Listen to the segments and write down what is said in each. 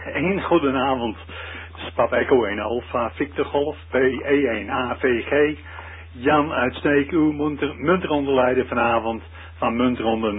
Een goedenavond. Het is Papa Echo 1 Alpha, Victor Golf, PE1 AVG. Jan uit Sneek, uw munteronderleider vanavond van muntronde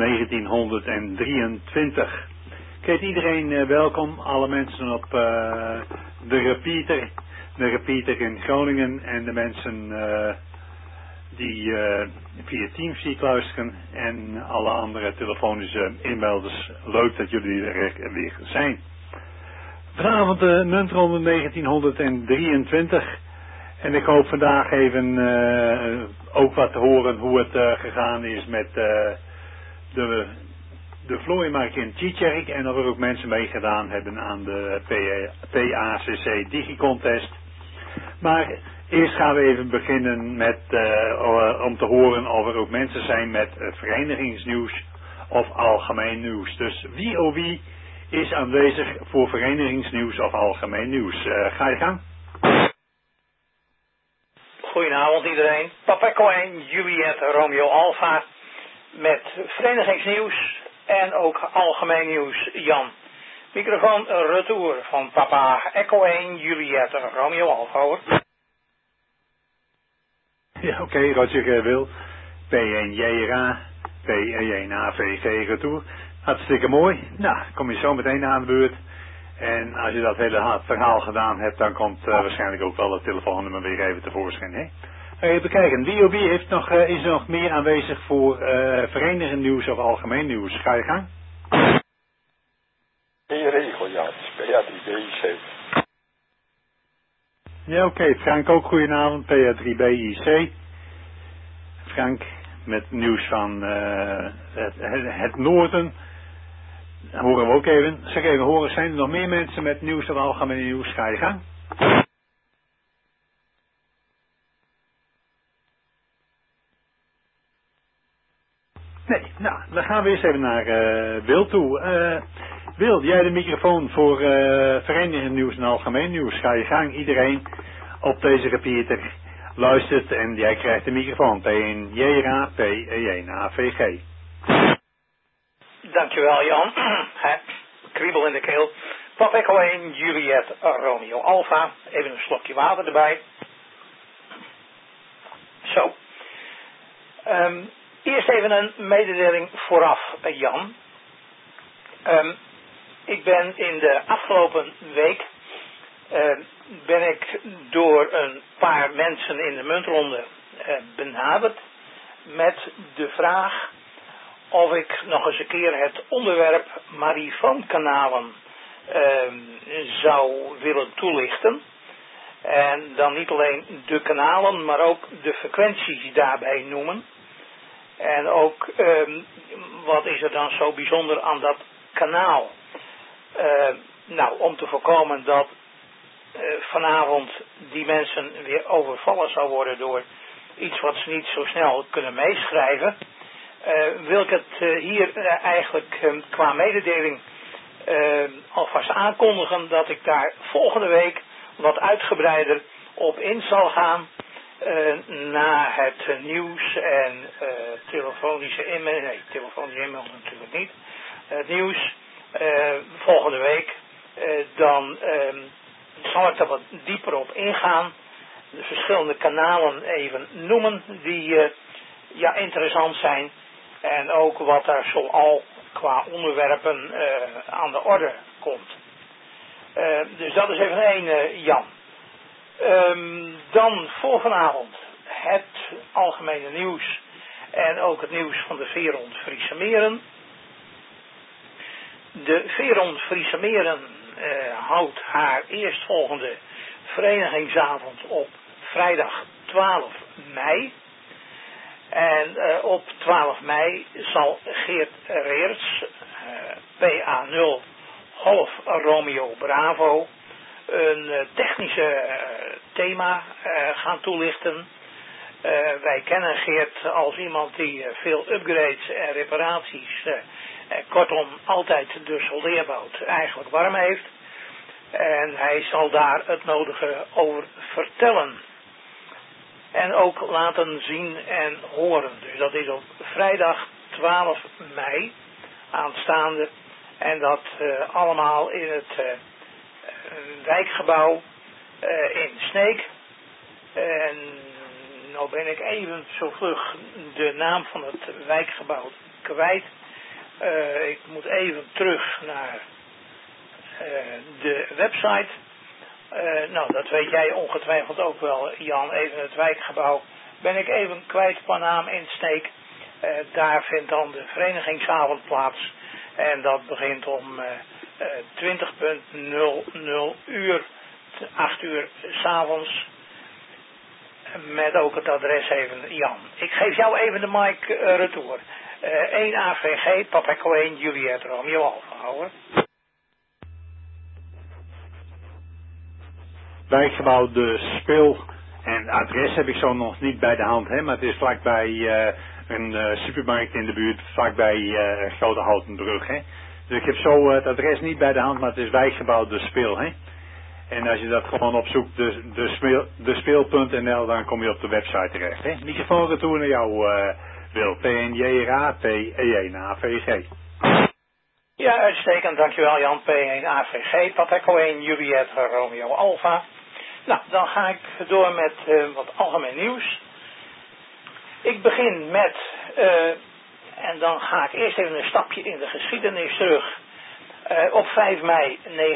1923. Ik heet iedereen welkom, alle mensen op de repeater in Groningen en de mensen die via Teamspeak luisteren en alle andere telefonische inmelders. Leuk dat jullie er weer zijn. Vanavond de muntronde 1923 en ik hoop vandaag even ook wat te horen hoe het gegaan is met de vlooimarkt in Tietjerk en of er ook mensen meegedaan hebben aan de PACC Digicontest. Maar eerst gaan we even beginnen met om te horen of er ook mensen zijn met verenigingsnieuws of algemeen nieuws. Dus wie is aanwezig voor verenigingsnieuws of algemeen nieuws? Ga je gang. Goedenavond iedereen. Papa Echo 1, Juliet Romeo Alpha met verenigingsnieuws en ook algemeen nieuws. Jan. Microfoon retour van Papa Echo 1, Juliet Romeo Alpha hoor. Ja, oké, Roger Wil. P1 JRA, PE1 AVG retour. Hartstikke mooi. Nou, kom je zo meteen aan de beurt. En als je dat hele verhaal gedaan hebt, dan komt waarschijnlijk ook wel het telefoonnummer weer even tevoorschijn. Hè? Even kijken, wie heeft is er nog meer aanwezig voor verenigend nieuws of algemeen nieuws? Ga je gang? In regel, ja. Het is PA3BIC. Ja, oké. Frank ook, goedenavond. PA3BIC. Frank, met nieuws van het noorden. Dat horen we ook even. Zeg even horen, zijn er nog meer mensen met nieuws of algemeen nieuws? Ga je gang? Nee, nou, dan gaan we eerst even naar Wil toe. Wil, jij de microfoon voor verenigend nieuws en algemeen nieuws. Ga je gang, iedereen op deze repeater luistert en jij krijgt de microfoon. P1 JRA, PE1 AVG. Dankjewel Jan. Kriebel in de keel. Papa Echo 1, Juliet Romeo Alpha. Even een slokje water erbij. Zo. Eerst even een mededeling vooraf, Jan. Ik ben in de afgelopen week ben ik door een paar mensen in de muntronde benaderd met de vraag of ik nog eens een keer het onderwerp marifoonkanalen zou willen toelichten. En dan niet alleen de kanalen, maar ook de frequenties daarbij noemen. En ook wat is er dan zo bijzonder aan dat kanaal? Nou, om te voorkomen dat vanavond die mensen weer overvallen zou worden door iets wat ze niet zo snel kunnen meeschrijven, wil ik het hier eigenlijk qua mededeling alvast aankondigen dat ik daar volgende week wat uitgebreider op in zal gaan na het nieuws en telefonische inmelding. Nee, telefonische inmelding natuurlijk niet. Het nieuws volgende week, dan zal ik daar wat dieper op ingaan. De verschillende kanalen even noemen die interessant zijn. En ook wat daar zoal qua onderwerpen aan de orde komt. Dus dat is even één, Jan. Dan voor vanavond het algemene nieuws en ook het nieuws van de Veerond Friese Meren. De Veerond Friese Meren houdt haar eerstvolgende verenigingsavond op vrijdag 12 mei. En op 12 mei zal Geert Reerts, PA0 Golf Romeo Bravo, een technische thema gaan toelichten. Wij kennen Geert als iemand die veel upgrades en reparaties, kortom altijd de soldeerbout eigenlijk warm heeft. En hij zal daar het nodige over vertellen. En ook laten zien en horen. Dus dat is op vrijdag 12 mei aanstaande. En dat allemaal in het wijkgebouw in Sneek. En nou ben ik even zo vlug de naam van het wijkgebouw kwijt. Ik moet even terug naar de website. Nou, dat weet jij ongetwijfeld ook wel, Jan. Even het wijkgebouw ben ik even kwijt qua naam in Sneek. Daar vindt dan de verenigingsavond plaats. En dat begint om 20:00 uur, 8 uur 's avonds. Met ook het adres even, Jan. Ik geef jou even de mic retour. 1 AVG, Papa Echo 1, Juliet Romeo Alpha, hoor. Wijkgebouw De Spil. En het adres heb ik zo nog niet bij de hand, hè, maar het is vlakbij een supermarkt in de buurt, vlakbij Grote Houtenbrug, hè. Dus ik heb zo het adres niet bij de hand, maar het is wijkgebouw De Spil, hè. En als je dat gewoon opzoekt, despeel.nl, dan kom je op de website terecht, hè. Microfoon retour naar jou, Wil. PNJRA, P1AVG. Ja, uitstekend, dankjewel Jan. P1AVG, Papa Echo 1, Juliet Romeo Alpha. Nou, dan ga ik door met wat algemeen nieuws. Ik begin met, en dan ga ik eerst even een stapje in de geschiedenis terug. Op 5 mei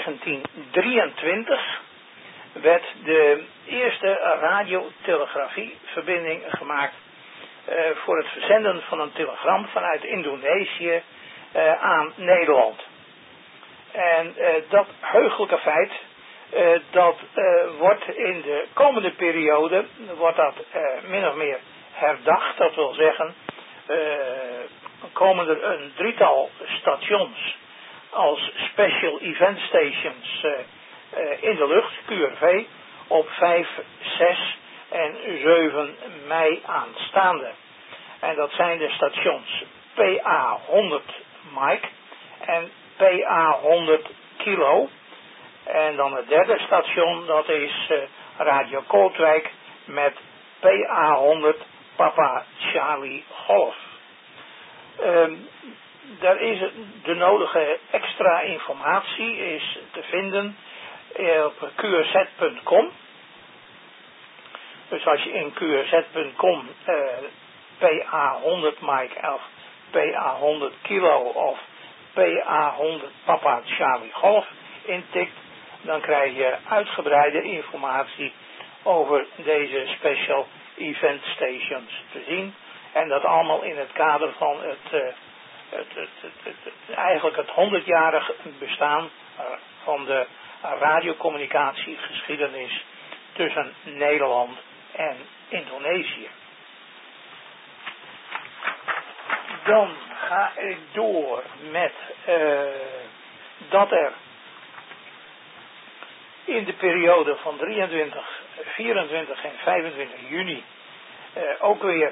1923 werd de eerste radiotelegrafieverbinding gemaakt voor het verzenden van een telegram vanuit Indonesië aan Nederland. En dat heugelijke feit, dat wordt in de komende periode, wordt dat min of meer herdacht. Dat wil zeggen, komen er een drietal stations als special event stations in de lucht, QRV, op 5, 6 en 7 mei aanstaande. En dat zijn de stations PA 100 Mike en PA 100 Kilo. En dan het derde station, dat is Radio Kootwijk met PA 100 Papa Charlie Golf. Daar is de nodige extra informatie is te vinden op qrz.com. Dus als je in qrz.com PA 100 Mike of PA 100 Kilo of PA 100 Papa Charlie Golf intikt, dan krijg je uitgebreide informatie over deze special event stations te zien. En dat allemaal in het kader van eigenlijk het 100-jarig bestaan van de radiocommunicatiegeschiedenis tussen Nederland en Indonesië. Dan ga ik door met dat er in de periode van 23, 24 en 25 juni ook weer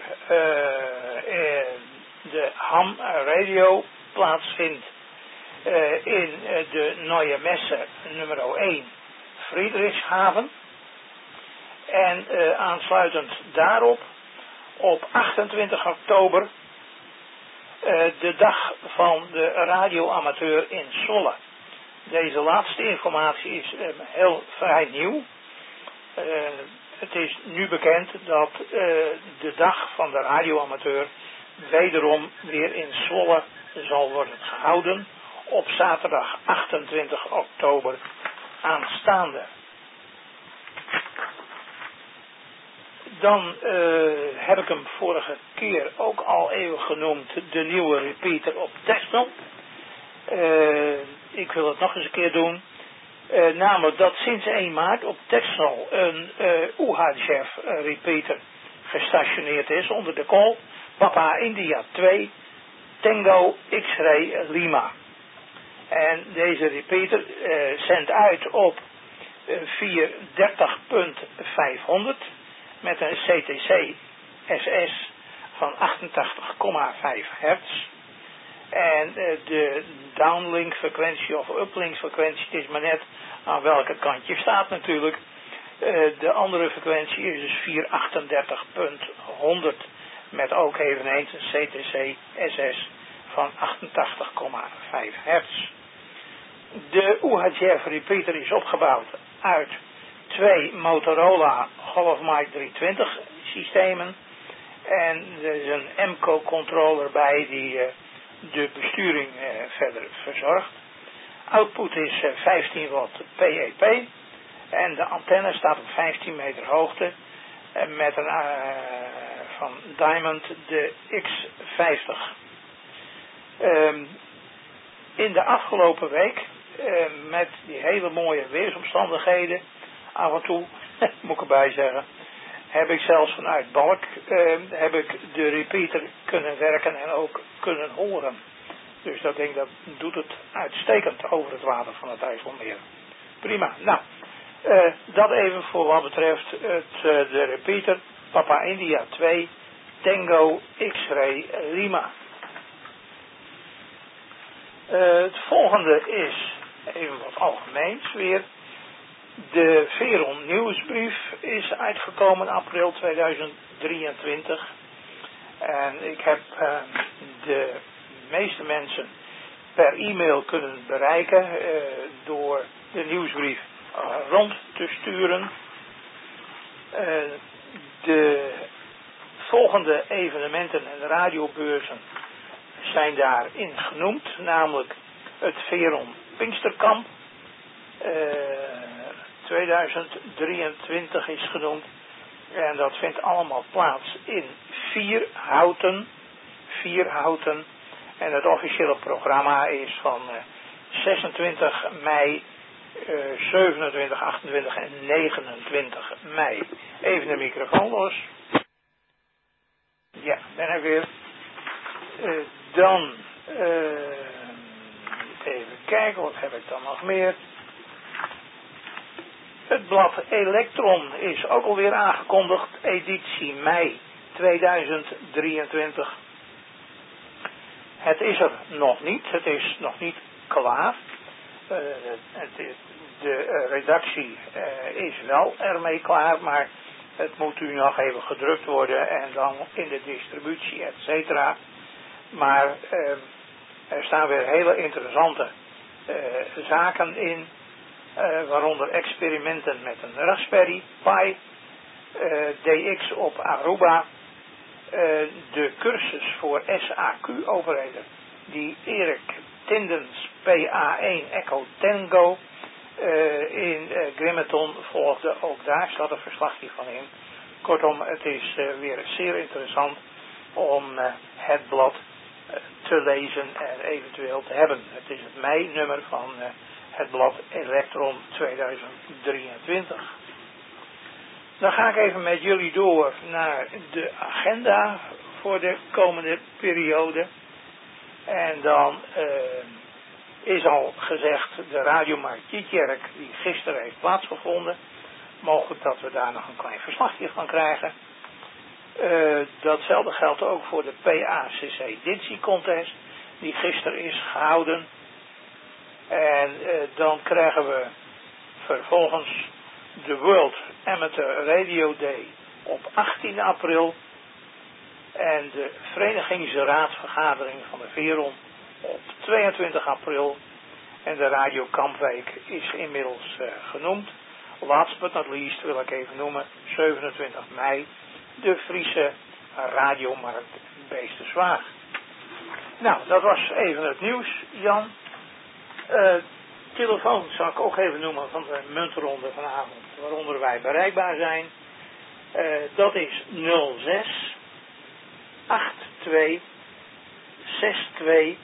de Ham Radio plaatsvindt in de Neue Messe nummer 1 Friedrichshaven. En aansluitend daarop op 28 oktober de dag van de radioamateur in Zwolle. Deze laatste informatie is heel vrij nieuw. Het is nu bekend dat de dag van de radioamateur wederom weer in Zwolle zal worden gehouden op zaterdag 28 oktober aanstaande. Dan heb ik hem vorige keer ook al even genoemd, de nieuwe repeater op Texel. Ik wil het nog eens een keer doen. Namelijk dat sinds 1 maart op Texel een UHF repeater gestationeerd is onder de call Papa India 2 Tango X-Ray Lima. En deze repeater zendt uit op 430.500 met een CTC SS van 88,5 hertz. En de downlink frequentie of uplink frequentie, het is maar net aan welke kant je staat natuurlijk. De andere frequentie is dus 438.100 met ook eveneens een CTC SS van 88,5 hertz. De UHF repeater is opgebouwd uit 2 Motorola Golf Mike 320 systemen. En er is een MCO controller bij die de besturing verder verzorgt. Output is 15 watt PEP. En de antenne staat op 15 meter hoogte. Met een van Diamond de X50. In de afgelopen week, met die hele mooie weersomstandigheden, af en toe, moet ik erbij zeggen, heb ik zelfs vanuit Balk heb ik de repeater kunnen werken en ook kunnen horen. Dus dat ding dat doet het uitstekend over het water van het IJsselmeer. Prima. Nou, dat even voor wat betreft de repeater Papa India 2 Tango X-Ray Lima. Het volgende is even wat algemeens weer. De Veron nieuwsbrief is uitgekomen in april 2023. En ik heb de meeste mensen per e-mail kunnen bereiken door de nieuwsbrief rond te sturen. De volgende evenementen en radiobeurzen zijn daarin genoemd, namelijk het Veron Pinksterkamp 2023 is genoemd en dat vindt allemaal plaats in Vierhouten en het officiële programma is van 26 mei, 27, 28 en 29 mei. Even de microfoon los. Ja, ben ik weer. Dan even kijken, wat heb ik dan nog meer? Het blad Elektron is ook alweer aangekondigd, editie mei 2023. Het is er nog niet, het is nog niet klaar. De redactie is wel ermee klaar, maar het moet nu nog even gedrukt worden en dan in de distributie, et cetera. Maar er staan weer hele interessante zaken in, waaronder experimenten met een Raspberry Pi, DX op Aruba, de cursus voor SAQ-overheden, die Erik Tindens PA1 Echo Tango in Grimeton volgde. Ook daar staat een verslagje van in. Kortom, het is weer zeer interessant om het blad te lezen en eventueel te hebben. Het is het mei-nummer van het blad Elektron 2023. Dan ga ik even met jullie door naar de agenda voor de komende periode. En dan is al gezegd de radiomarkt Tietjerk die gisteren heeft plaatsgevonden. Mogelijk dat we daar nog een klein verslagje van krijgen. Datzelfde geldt ook voor de PACC Ditsi Contest die gisteren is gehouden. En dan krijgen we vervolgens de World Amateur Radio Day op 18 april. En de verenigingsraadsvergadering van de Veron op 22 april. En de Radio Kampweek is inmiddels genoemd. Last but not least wil ik even noemen, 27 mei, de Friese radiomarkt Beesterswaag. Nou, dat was even het nieuws, Jan. Telefoon zal ik ook even noemen van de muntronde vanavond, waaronder wij bereikbaar zijn. Dat is 06 82 62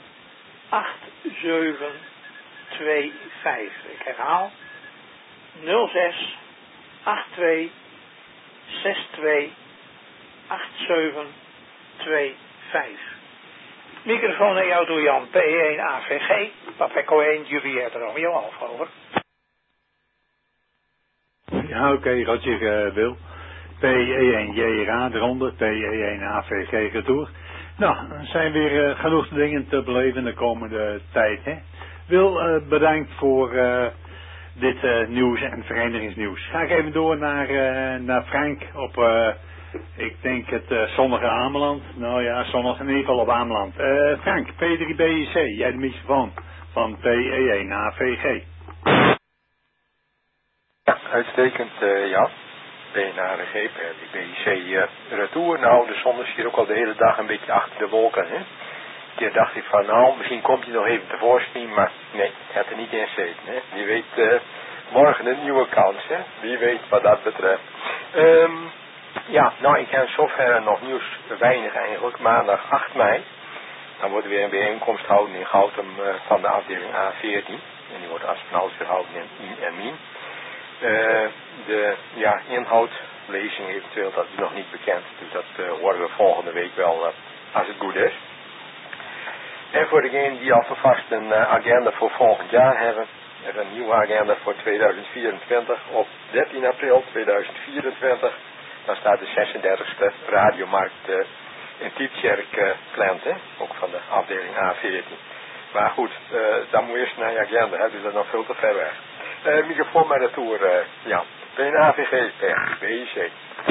87 25. Ik herhaal 06 82 62 87 25. Microfoon naar jou toe, Jan. P1 AVG, Papeco 1, Juliette Romeo Alfa, over. Ja, oké, Roger Wil. PE1 JRA eronder, PE1 AVG retour. Nou, er zijn weer genoeg dingen te beleven de komende tijd, hè. Wil, bedankt voor dit nieuws en verenigingsnieuws. Ga ik even door naar Frank op, ik denk het zonnige Ameland. Nou ja, zonnig in ieder geval op Ameland. Frank, P3BIC, jij de microfoon. van PE1AVG. Ja, uitstekend, ja. PNARG, PRDBC, retour. Nou, de zon is hier ook al de hele dag een beetje achter de wolken, hè. Een keer dacht ik van, nou, misschien komt hij nog even tevoorschijn, maar nee, het had er niet in zitten, hè. Wie weet, morgen een nieuwe kans, hè. Wie weet wat dat betreft. Ja, nou, ik heb zover nog nieuws, weinig eigenlijk. Maandag 8 mei, dan wordt er weer een bijeenkomst gehouden in Gautum van de afdeling A14. En die wordt asfalt gehouden in Emien. De inhoudlezing eventueel, dat is nog niet bekend. Dus dat horen we volgende week wel, als het goed is. En voor degenen die al vast een agenda voor volgend jaar hebben, er een nieuwe agenda voor 2024 op 13 april 2024. Dan staat de 36e radiomarkt in Tietjerk gepland, hè? Ook van de afdeling A14. Maar goed, dan moet je eerst naar je agenda, hè? Dus dat is nog veel te ver weg. Microfoon maar retour, ja. PNAVG, PRDBC.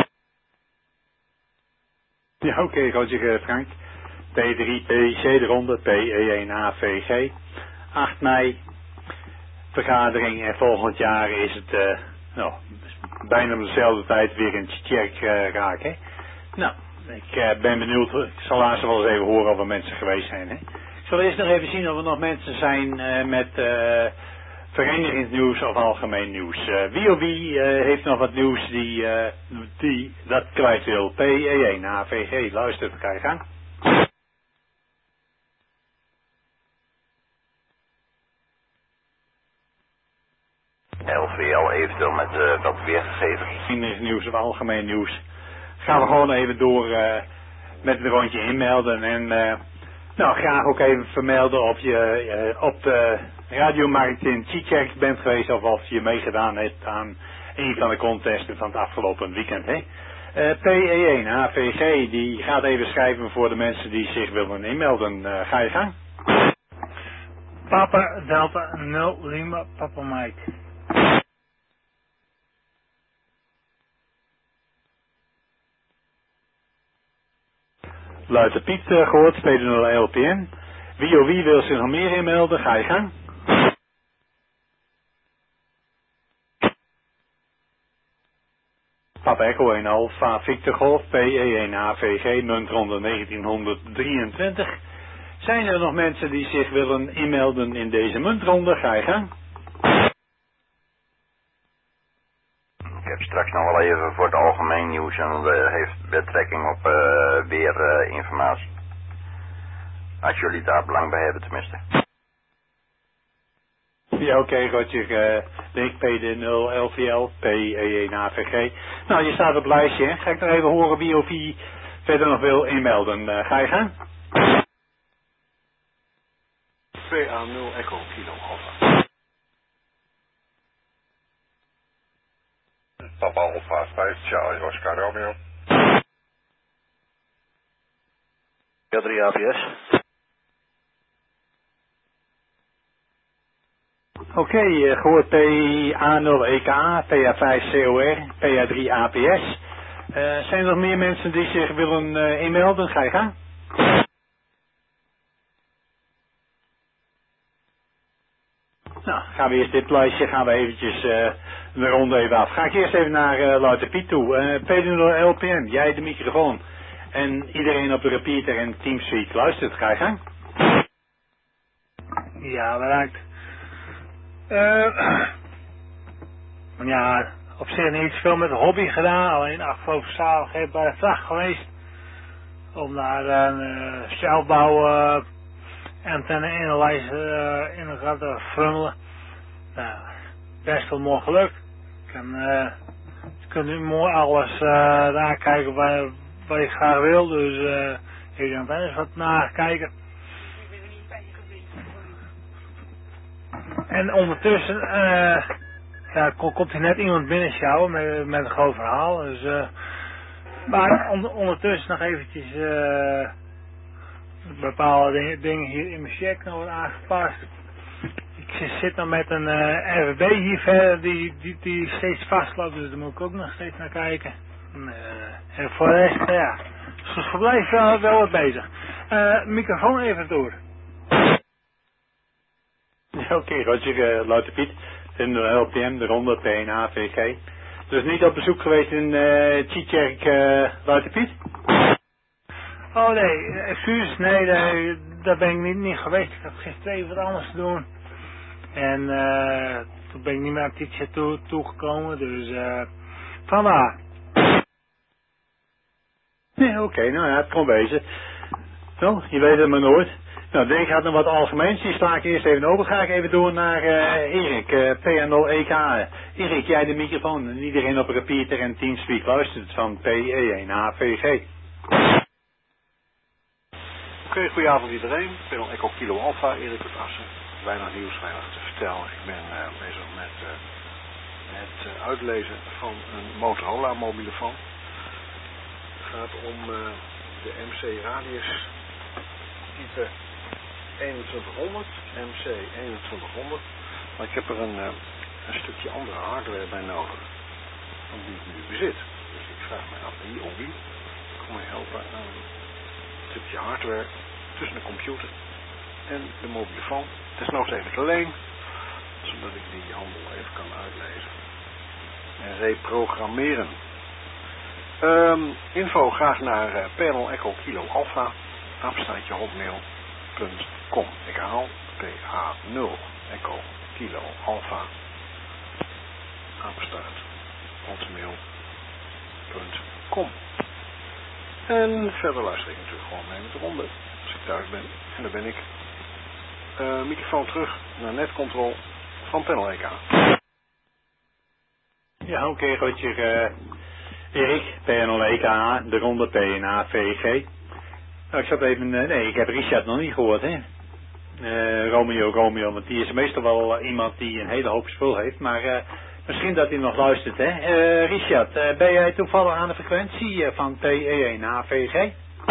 Ja, oké, Roger Frank. P3PC de ronde, PE1AVG. 8 mei, vergadering en volgend jaar is het bijna om dezelfde tijd weer in Tjerk raken. Nou, ik ben benieuwd, ik zal laatst wel eens even horen of er mensen geweest zijn. Hè. Ik zal eerst nog even zien of er nog mensen zijn met verenigingsnieuws of algemeen nieuws. Wie of wie heeft nog wat nieuws die dat kwijt wil? PE1AVG, luister, ga je gang. LVL eventueel met wat weergegevens. Nieuws of algemeen nieuws. Gaan we gewoon even door met een rondje inmelden. En graag ook even vermelden of je op de radiomarkt in Tietjerk bent geweest of je meegedaan hebt aan een van de contesten van het afgelopen weekend. Hè? PE1 AVG die gaat even schrijven voor de mensen die zich willen inmelden. Ga je gang. Papa Delta 0 Lima Papa Mike. Luister Piet gehoord, P0 LPN. Wie of wie wil zich nog meer inmelden? Ga je gang. Papa Echo 1 Alpha Victor Golf PE1 AVG muntronde 1923. Zijn er nog mensen die zich willen inmelden in deze muntronde? Ga je gang. Ik heb straks nog wel even voor het algemeen nieuws en dat heeft betrekking op weerinformatie. Als jullie daar belang bij hebben tenminste. Ja, oké, Roger. Link PD0 LVL PE1 AVG. Nou, je staat op het lijstje, hè? Ga ik nog even horen wie of wie verder nog wil inmelden. Ga je gang? PA0 Echo Kilo Alpha. Papa Alpha 5 Charlie Oscar Romeo. 3 APS. Oké, gehoord PA0 EKA, PA5 COR, PA3 APS. Zijn er nog meer mensen die zich willen inmelden? Ga je gang. Nou, gaan we eerst dit lijstje, gaan we eventjes de ronde even af. Ga ik eerst even naar Louter Piet toe. P0 LPN, jij de microfoon. En iedereen op de repeater en Teamspeak luistert. Ga je gang. Ja, bedankt. Ja, op zich niet veel met de hobby gedaan. Alleen afgelopen zaterdag bij de vracht geweest. Om naar een zelfbouw antenne in de gat te frummelen. Nou, best wel mooi gelukt. Je kunt nu mooi alles nakijken wat ik graag wil. Dus ik ga wel eens wat nakijken. En ondertussen komt er net iemand binnen sjouwen met een groot verhaal. Dus, maar ondertussen nog eventjes bepaalde dingen hier in mijn check nog worden aangepast. Ik zit nog met een RVB hier verder die steeds vastloopt, dus daar moet ik ook nog steeds naar kijken. En voor de rest, ja, het verblijf wel wat bezig. Microfoon even door. Ja, oké, Roger, Louter Piet. In de LPM, de ronde PNA, VG. Dus niet op bezoek geweest in Tjitjerk, Louter Piet? Oh nee, excuus, nee, daar ben ik niet geweest. Ik had gisteren even wat anders te doen. En toen ben ik niet meer aan Tjitjerk toegekomen, dus vandaar. Nee, oké, nou ja, het kon wezen. Zo, je weet het maar nooit. Nou, Dirk had nog wat algemeens. Die sla ik eerst even over. Ga ik even door naar Erik, PN0EK. Erik, jij de microfoon. En iedereen op repeater en Teamspeak luistert van PE1HVG. Oké, goedenavond iedereen. PN Echo Kilo Alpha, Erik uit Assen. Weinig nieuws, weinig te vertellen. Ik ben bezig met het uitlezen van een Motorola mobielefoon. Het gaat om de MC Radius type 2100, MC 2100. Maar ik heb er een stukje andere hardware bij nodig dan die ik nu bezit. Dus ik vraag me af wie kan mij helpen aan een stukje hardware tussen de computer en de mobielefoon. Desnoods even te leen, zodat ik die handel even kan uitlezen en reprogrammeren. Info graag naar PNL Echo Kilo Alpha, apenstaartje hotmail.com. Ik haal PH0 Echo Kilo Alpha, apenstaart hotmail.com. En verder luister ik natuurlijk gewoon mee met de ronde als ik thuis ben. En dan ben ik. Microfoon terug naar netcontrol van PNL EK. Ja, oké, Roger. Erik, PN0EK, de ronde PNA, VG. Nou, ik zat even, nee, ik heb Richard nog niet gehoord, hè. Romeo, want die is meestal wel iemand die een hele hoop spul heeft, maar misschien dat hij nog luistert, hè. Richard, ben jij toevallig aan de frequentie van PE1A, VG?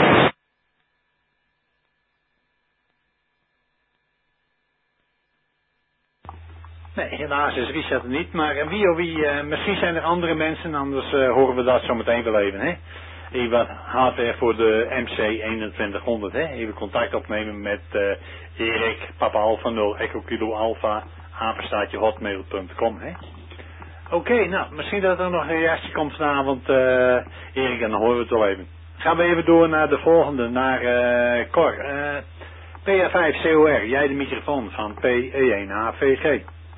Nee, helaas is Richard er niet, maar misschien zijn er andere mensen, anders horen we dat zo meteen wel even, hè. Even hardware voor de MC2100, hè. Even contact opnemen met Erik, Papa Alpha 0, Echo Kilo Alpha, apenstaartje hotmail.com, hè. Oké, nou, misschien dat er nog een reactie komt vanavond, Erik, en dan horen we het wel even. Gaan we even door naar de volgende, naar Cor. PA5COR, jij de microfoon van PE1HVG.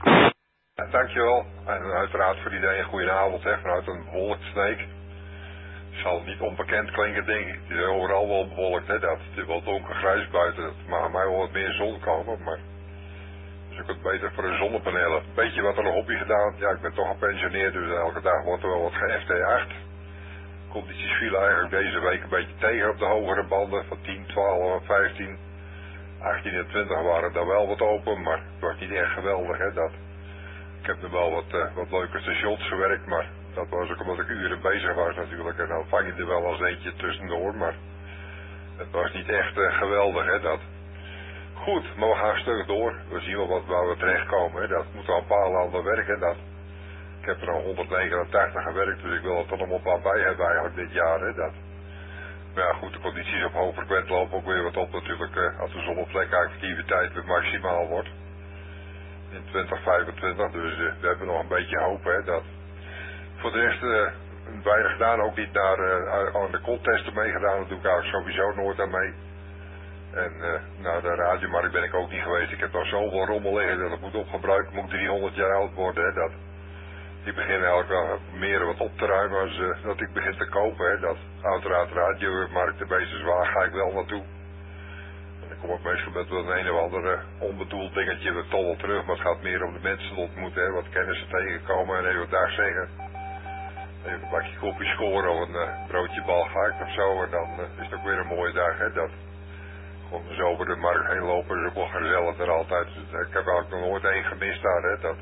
Ja, dankjewel. En uiteraard voor iedereen een goede avond, hè, vanuit een bewolkt Sneek. Het zal niet onbekend klinken, denk ik. Het is overal wel bewolkt, hè. Dat het is wel donkergrijs buiten. Het mag mij wel wat meer zon komen, maar het is ook wat beter voor de zonnepanelen. Beetje wat aan een hobby gedaan. Ja, ik ben toch gepensioneerd, dus elke dag wordt er wel wat ge-FT8. Condities vielen eigenlijk deze week een beetje tegen op de hogere banden van 10, 12, 15. 18 en 20 waren daar wel wat open, maar het was niet echt geweldig, hè, dat. Ik heb er wel wat leuke stations gewerkt, maar dat was ook omdat ik uren bezig was natuurlijk. En dan vang je er wel als eentje tussendoor, maar het was niet echt geweldig, hè, dat. Goed, maar we gaan stug door. We zien wel waar we terechtkomen, hè, dat. Moet al een paar landen werken, dat. Ik heb er al 189 gewerkt, dus ik wil er toch nog een paar bij hebben eigenlijk dit jaar, hè, dat. Maar ja, goed, de condities op hoog frequent lopen ook weer wat op natuurlijk, als de zonnevlekactiviteit weer maximaal wordt. In 2025, dus we hebben nog een beetje hoop, hè, dat. Voor de rest weinig gedaan, ook niet aan de conttesten meegedaan, dat doe ik eigenlijk sowieso nooit aan mee. En naar de radiomarkt ben ik ook niet geweest. Ik heb nog zoveel rommel liggen dat het moet opgebruikt, moet 300 jaar oud worden, hè, dat. Ik begin eigenlijk wel meer wat op te ruimen als dat ik begin te kopen, hè, dat. Uiteraard radiomarkt, de meeste zwaar ga ik wel naartoe. Dan kom ik meestal met wel een of andere onbedoeld dingetje weer toch terug, maar het gaat meer om de mensen ontmoeten, hè, wat kennissen tegenkomen en even wat dag zeggen. Even een bakje koffie scoren of een broodje balgehakt of zo, en dan is het ook weer een mooie dag, hè, dat. Gewoon zo over de markt heen lopen is ook wel gezellig er altijd. Ik heb eigenlijk nog nooit één gemist daar, hè, dat.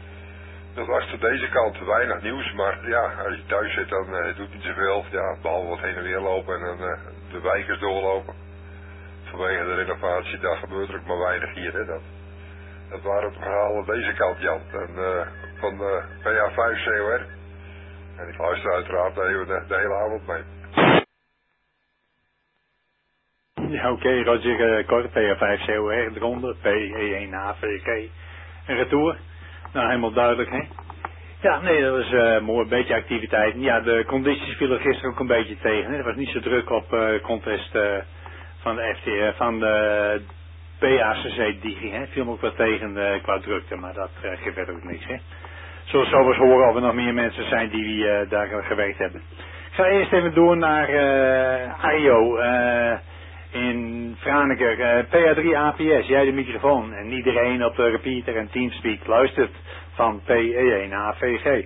Dat was voor deze kant weinig nieuws, maar ja, als je thuis zit dan doet niet zoveel. Ja, behalve wat heen en weer lopen en dan de wijkers doorlopen. Vanwege de renovatie, daar gebeurt er ook maar weinig hier, hè, dat. Dat waren het verhalen aan deze kant, Jan. En van de PA5COR. En ik luister uiteraard even de hele avond mee. Ja, oké, Roger Cor, PA5COR, de ronde, PE1AVG, en retour. Nou, helemaal duidelijk, hè? Ja, nee, dat was mooi, een beetje activiteit. Ja, de condities vielen gisteren ook een beetje tegen, hè? Er was niet zo druk op contest van de FTR, van de PACC Digi, hè? Viel me ook wat tegen qua drukte, maar dat geeft verder ook niks, hè? Zullen we zo eens horen of er nog meer mensen zijn die daar gewerkt hebben. Ik ga eerst even door naar Arjo in Franeker. PA3 APS, jij de microfoon. En iedereen op de repeater en Teamspeak luistert van PE1 AVG.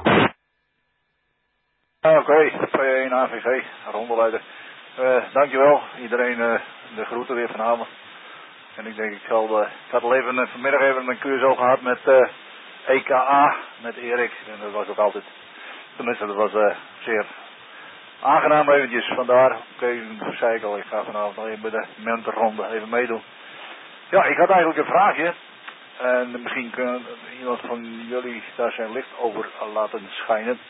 Oké, PE1 AVG, rondeleider. Dankjewel, iedereen de groeten weer vanavond. En ik denk ik had al even vanmiddag even een QSO gehad met EKA, met Erik. En dat was ook altijd, tenminste dat was zeer aangenaam eventjes. Vandaar, zei ik al, ik ga vanavond nog even bij de mentorronde even meedoen. Ja, ik had eigenlijk een vraagje. En misschien kan iemand van jullie daar zijn licht over laten schijnen.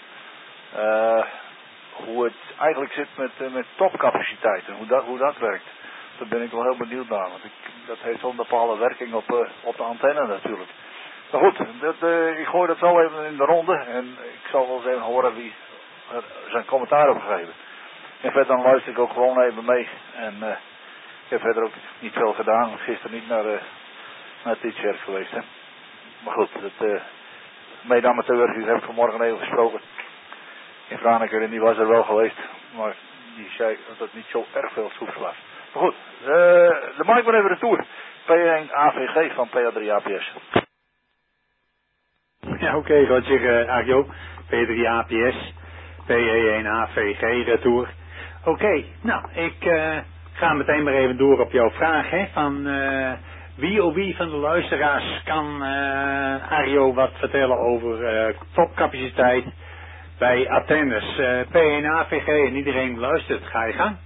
Hoe het eigenlijk zit met topcapaciteit en hoe dat werkt. Daar ben ik wel heel benieuwd naar. Want dat heeft wel een bepaalde werking op de antenne natuurlijk. Maar goed, ik gooi dat zo even in de ronde. En ik zal wel eens even horen wie er zijn commentaar op gegeven. En verder dan luister ik ook gewoon even mee. En ik heb verder ook niet veel gedaan. Gisteren niet naar Teacher geweest. Hè. Maar goed, het mede-amateur, die heb ik vanmorgen even gesproken. In Franeker, en die was er wel geweest. Maar die zei dat het niet zo erg veel soeps was. Maar goed, de maak maar even retour. P1 AVG van PA3 APS. Ja, oké, Roger Arjo, P3 APS, PE1 AVG, retour. Oké, nou, ik ga meteen maar even door op jouw vraag, hè, van wie van de luisteraars kan Arjo wat vertellen over topcapaciteit bij antennes. P1 AVG en iedereen luistert, ga je gang.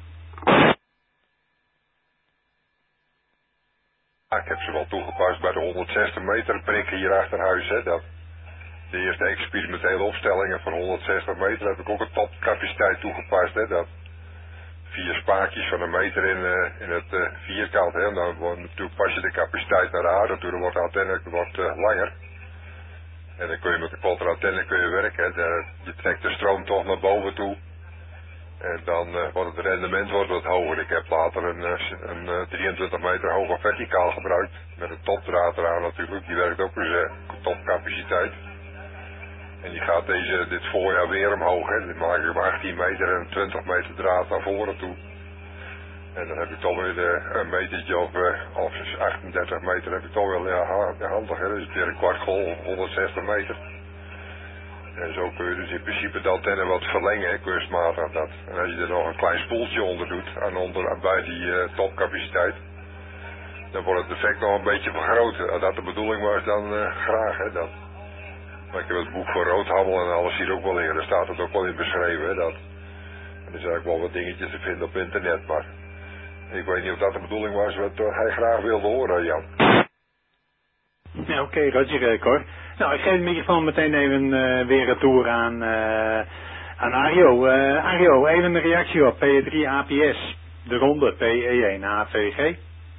Ik heb ze wel toegepast bij de 160 meter prik hier achter huis. Hè, dat de eerste experimentele opstellingen van 160 meter heb ik ook een topcapaciteit toegepast. Hè, dat 4 spaakjes van een meter in het vierkant. Hè, en dan natuurlijk pas je de capaciteit naar de aarde toe, dan wordt de antenne langer. En dan kun je met de kortere antenne werken. Hè, je trekt de stroom toch naar boven toe. En dan wordt het rendement wat hoger. Ik heb later een 23 meter hoge verticaal gebruikt. Met een topdraad eraan natuurlijk. Die werkt ook eens topcapaciteit. En die gaat dit voorjaar weer omhoog. Hè. Dan maak ik hem 18 meter en 20 meter draad naar voren toe. En dan heb ik toch weer een metertje of 38 meter heb ik toch wel handig. Hè. Dus weer een kwart golf, 160 meter. En zo kun je dus in principe de antenne wat verlengen, kunstmatig dat. En als je er nog een klein spoeltje onder doet, bij die topcapaciteit, dan wordt het effect nog een beetje vergroot. Als dat de bedoeling was, dan graag. Hè, dat. Maar ik heb het boek van Roodhammel en alles hier ook wel in. Daar staat het ook wel in beschreven. Hè, dat. En er zijn ook wel wat dingetjes te vinden op internet, maar ik weet niet of dat de bedoeling was wat hij graag wilde horen, Jan. Ja, oké, Roger Cor. Nou, ik geef de microfoon meteen even weer een tour aan Arjo. Arjo, even een reactie op P3 APS, de ronde PE1 AVG.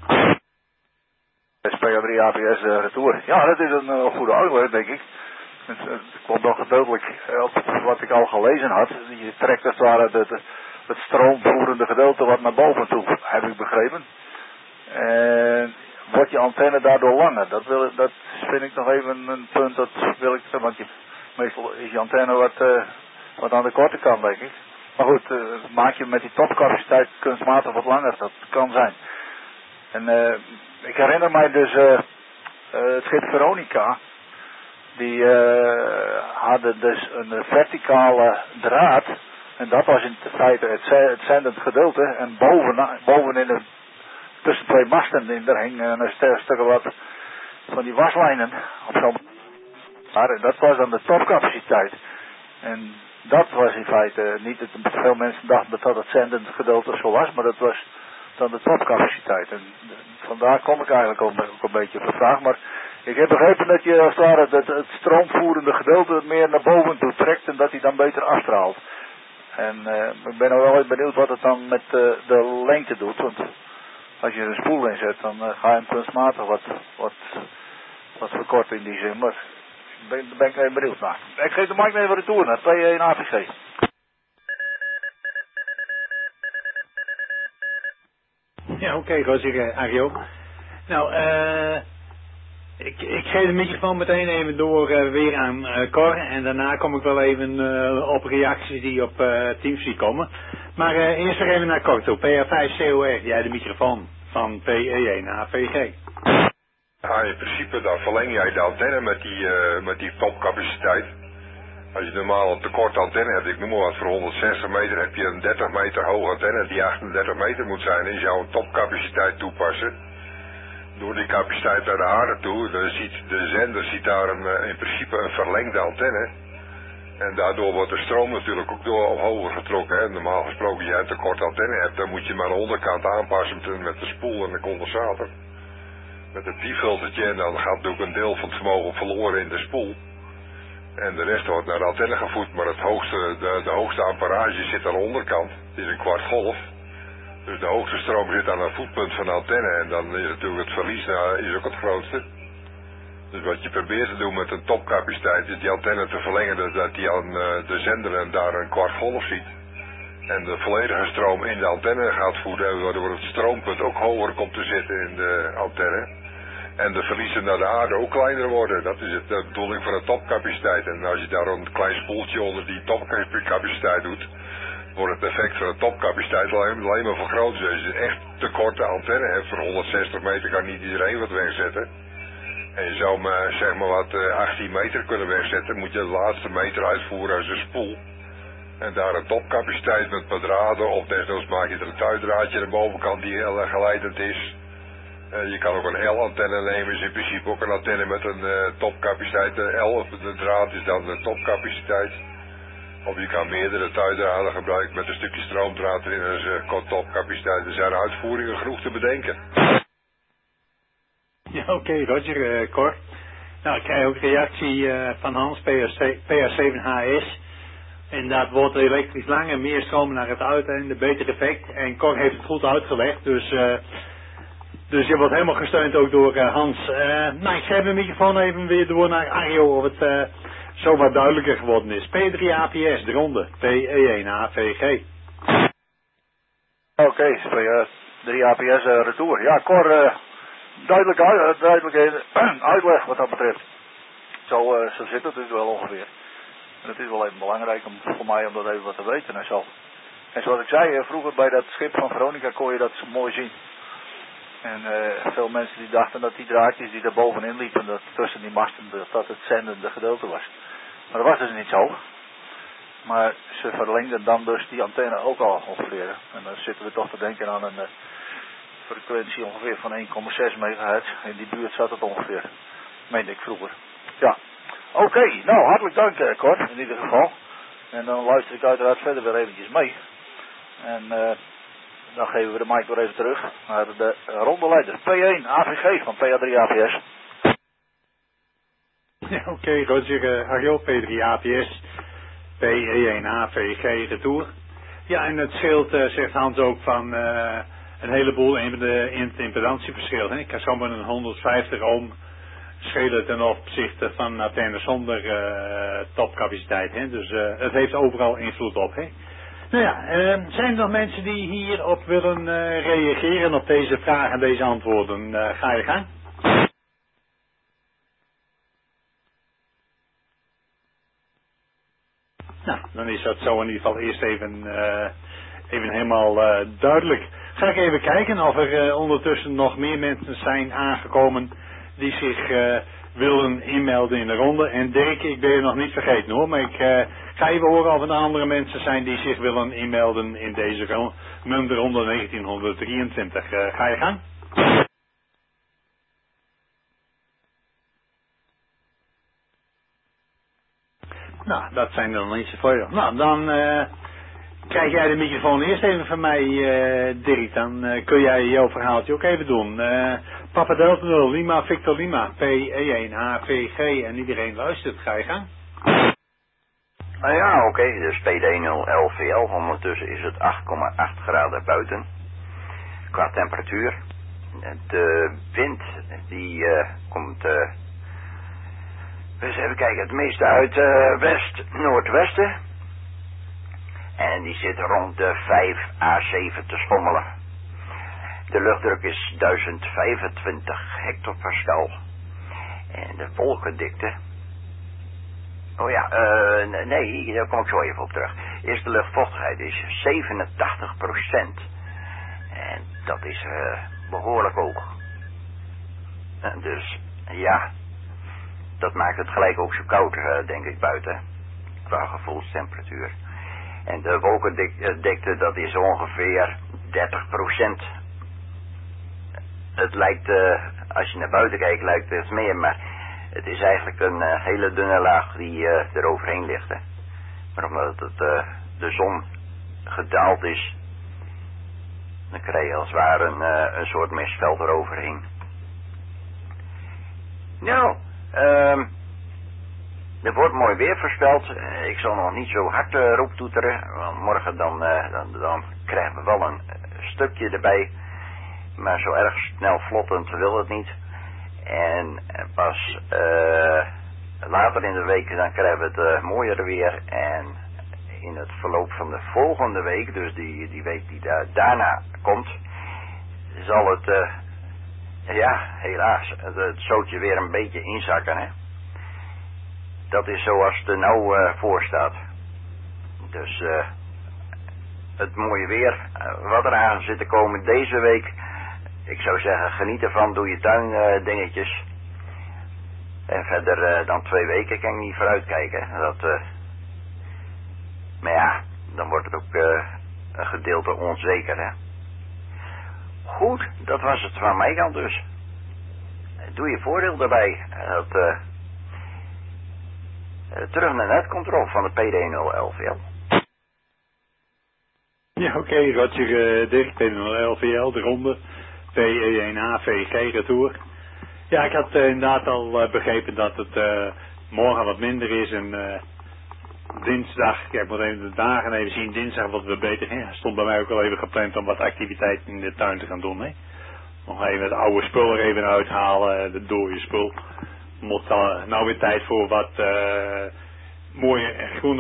PA3 APS retour. Ja, dat is een goede uitleg, denk ik. Het komt nog gedeeltelijk op wat ik al gelezen had. Je trekt als het ware het stroomvoerende gedeelte wat naar boven toe, heb ik begrepen. En wordt je antenne daardoor langer? Dat vind ik nog even een punt, dat wil ik zeggen, want meestal is je antenne wat aan de korte kant, denk ik. Maar goed, maak je met die topcapaciteit kunstmatig wat langer, dat kan zijn. En ik herinner mij dus het schip Veronica, die hadden dus een verticale draad, en dat was in feite het zendend gedeelte, en bovenin tussen 2 masten daar hing een stuk wat van die waslijnen op zo'n. Maar dat was dan de topcapaciteit. En dat was in feite niet veel mensen dachten dat het zendend gedeelte zo was, maar dat was dan de topcapaciteit. En vandaar kom ik eigenlijk ook een beetje op de vraag. Maar ik heb begrepen dat je als het ware het stroomvoerende gedeelte meer naar boven toe trekt en dat hij dan beter afstraalt. En ik ben wel even benieuwd wat het dan met de lengte doet. Want als je er een spoel in zet, dan ga je hem kunstmatig wat verkorten in die zin. Maar daar ben ik even benieuwd naar. Ik geef de mic even retour naar 2-1 AVG. Ja, oké, Roger, Ario. Nou, ik geef de microfoon meteen even door weer aan Cor. En daarna kom ik wel even op reacties die op Teamspeak komen. Maar eerst nog even naar Cor toe. PR5COR, jij de microfoon van PE1 AVG. Ja, in principe dan verleng jij de antenne met die topcapaciteit. Als je normaal een tekort antenne hebt, ik noem maar wat, voor 160 meter heb je een 30 meter hoge antenne die 38 meter moet zijn. En je zou een topcapaciteit toepassen. Door die capaciteit naar de aarde toe, de zender ziet daar in principe een verlengde antenne. En daardoor wordt de stroom natuurlijk ook door hoger getrokken. Hè. Normaal gesproken, als jij een tekort antenne hebt, dan moet je maar aan de onderkant aanpassen met de spoel en de condensator. Met het diefiltertje en dan gaat natuurlijk een deel van het vermogen verloren in de spoel. En de rest wordt naar de antenne gevoed, maar de hoogste amperage zit aan de onderkant. Het is een kwart golf. Dus de hoogste stroom zit aan het voetpunt van de antenne en dan is natuurlijk het verlies is ook het grootste. Dus wat je probeert te doen met een topcapaciteit is die antenne te verlengen, dat die aan de zender en daar een kwart golf ziet. En de volledige stroom in de antenne gaat voeden, waardoor het stroompunt ook hoger komt te zitten in de antenne. En de verliezen naar de aarde ook kleiner worden. Dat is de bedoeling van de topcapaciteit. En als je daar een klein spoeltje onder die topcapaciteit doet, wordt het effect van de topcapaciteit alleen maar vergroot. Dus als je echt te korte antenne hebt, voor 160 meter kan niet iedereen wat wegzetten. En je zou zeg maar wat 18 meter kunnen wegzetten, moet je de laatste meter uitvoeren als een spoel. En daar een topcapaciteit met wat draden, of desnoods maak je er een tuidraadje aan de bovenkant die heel geleidend is. Je kan ook een L-antenne nemen, is in principe ook een antenne met een topcapaciteit. De L, de draad is dan de topcapaciteit. Of je kan meerdere tuidraden gebruiken met een stukje stroomdraad erin als topcapaciteit. Er zijn uitvoeringen genoeg te bedenken. Ja, oké, Roger, Cor. Nou, ik krijg ook reactie van Hans, PR7HS. Inderdaad wordt elektrisch langer, meer stroom naar het uiteinde, beter effect. En Cor heeft het goed uitgelegd, dus je wordt helemaal gesteund ook door Hans. Nou, ik geef de microfoon even weer door naar Ario of het zo wat duidelijker geworden is. P3APS, de ronde. PE1 AVG. Oké, P3APS retour. Ja, Cor, duidelijke uitleg wat dat betreft. Zo zit het dus wel ongeveer. En het is wel even belangrijk voor mij om dat even wat te weten en zo. En zoals ik zei, vroeger bij dat schip van Veronica kon je dat zo mooi zien. En veel mensen die dachten dat die draadjes die daar bovenin liepen, dat tussen die masten, dat het zendende gedeelte was. Maar dat was dus niet zo. Maar ze verlengden dan dus die antenne ook al ongeveer. En dan zitten we toch te denken aan een frequentie ongeveer van 1,6 megahertz. In die buurt zat het ongeveer. Meende ik vroeger. Ja. Oké, nou hartelijk dank Cor, in ieder geval. En dan luister ik uiteraard verder weer eventjes mee. En dan geven we de mic weer even terug naar de rondeleider. P1 AVG van PA3APS. Ja, oké, Roger, Ario, P3APS, PE1 AVG retour. Ja, en het scheelt, zegt Hans ook, van een heleboel in het impedantieverschil. Hè? Ik kan zomaar een 150 ohm schelen ten opzichte van antenne zonder topcapaciteit. Hè? Dus het heeft overal invloed op. Hè? Nou ja, zijn er nog mensen die hierop willen reageren op deze vragen en deze antwoorden? Ga je gang. Nou, dan is dat zo in ieder geval eerst even helemaal duidelijk. Ga ik even kijken of er ondertussen nog meer mensen zijn aangekomen die zich willen inmelden in de ronde. En Dirk, ik ben je nog niet vergeten hoor, maar ik ga even horen of er andere mensen zijn die zich willen inmelden in deze munterronde 1923. Ga je gang? Nou, dat zijn er nog niet zoveel. Nou, dan krijg jij de microfoon eerst even van mij, Dirk. Dan kun jij jouw verhaaltje ook even doen. Papa Delta 0, Lima, Victor Lima, PE1, AVG en iedereen luistert. Ga je gang? Nou ja, oké, dus PD0 LVL. Ondertussen is het 8,8 graden buiten. Qua temperatuur. de wind die komt, eens even kijken, het meeste uit west-noordwesten. En die zit rond de 5 à 7 te schommelen. De luchtdruk is 1025 hectopascal. En de wolkendikte... Oh ja, nee, daar kom ik zo even op terug. Eerst de luchtvochtigheid is 87%. En dat is behoorlijk hoog. Dus ja, dat maakt het gelijk ook zo koud, denk ik, buiten. Qua gevoelstemperatuur. En de wolkendikte, dat is ongeveer 30%. Het lijkt, als je naar buiten kijkt, lijkt het meer, maar het is eigenlijk een hele dunne laag die er overheen ligt. Hè. Maar omdat het de zon gedaald is, dan krijg je als het ware een soort mistveld eroverheen. Nou, er wordt mooi weer voorspeld. Ik zal nog niet zo hard roeptoeteren, want morgen dan krijgen we wel een stukje erbij. Maar zo erg snel vlottend wil het niet. En pas later in de week dan krijgen we het mooiere weer. En in het verloop van de volgende week, dus die week die daarna komt, zal het, ja helaas, het zootje weer een beetje inzakken. Hè? Dat is zoals het er nou voor staat. Dus het mooie weer wat eraan zit te komen deze week. Ik zou zeggen, geniet ervan, doe je tuin dingetjes. En verder dan 2 weken kan ik niet vooruitkijken. Maar ja, dan wordt het ook een gedeelte onzeker, hè. Goed, dat was het van mijn kant dus. Doe je voordeel daarbij. Terug naar netcontrole van de PD011, Ja, oké, Roger Dirk, PD011, de ronde. PE1AVG retour. Ja, ik had inderdaad al begrepen dat het morgen wat minder is en dinsdag, ik moet even de dagen even zien, dinsdag wat we beter. Ja, stond bij mij ook al even gepland om wat activiteiten in de tuin te gaan doen. Hè. Nog even het oude spul er even uithalen, de dode spul. Mocht nou weer tijd voor wat mooie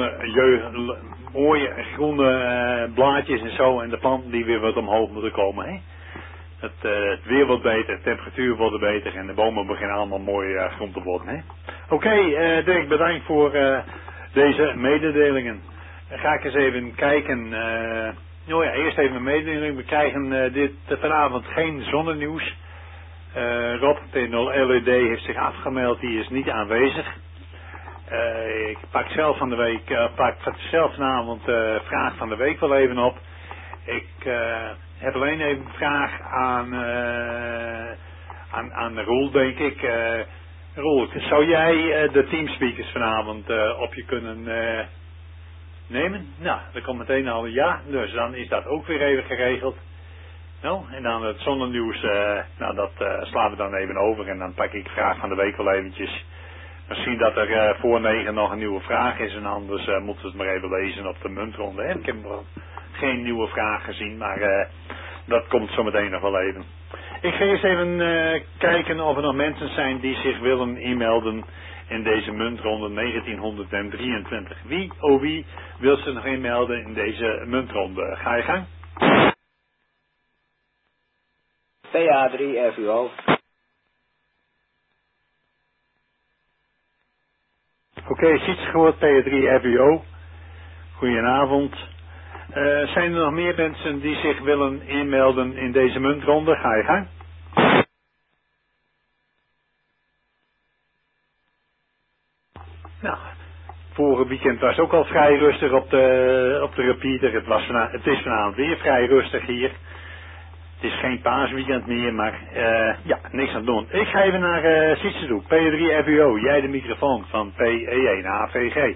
groene blaadjes en zo en de planten die weer wat omhoog moeten komen. Hè. Het weer wordt beter, de temperatuur wordt beter en de bomen beginnen allemaal mooi groen te worden. Oké, Dirk, bedankt voor deze mededelingen. Dan ga ik eens even kijken. Eerst even een mededeling. We krijgen vanavond geen zonnenieuws. Rob, T0LED heeft zich afgemeld, die is niet aanwezig. Ik pak zelf van de week, vanavond vraag van de week wel even op. Ik heb alleen even een vraag aan Roel, denk ik. Roel, zou jij de teamspeakers vanavond op je kunnen nemen? Nou, er komt meteen al een ja, dus dan is dat ook weer even geregeld. Nou, en dan het zonnenieuws, dat slaan we dan even over en dan pak ik vraag van de week wel eventjes. Misschien dat er voor 9 nog een nieuwe vraag is en anders moeten we het maar even lezen op de muntronde. Hè? Ik heb nog geen nieuwe vraag gezien, maar dat komt zo meteen nog wel even. Ik ga eens even kijken of er nog mensen zijn die zich willen inmelden in deze muntronde 1923. Wie wil zich nog inmelden in deze muntronde? Ga je gang? PA3 FUO. Oké, ziet gehoord, PA3 FUO. Goedenavond. Zijn er nog meer mensen die zich willen inmelden in deze muntronde? Ga je gang. Nou, vorige weekend was ook al vrij rustig op de repeater. Het is vanavond weer vrij rustig hier. Het is geen paasweekend meer, maar niks aan doen. Ik ga even naar Sietse toe. P3 FUO, jij de microfoon van PE1 AVG.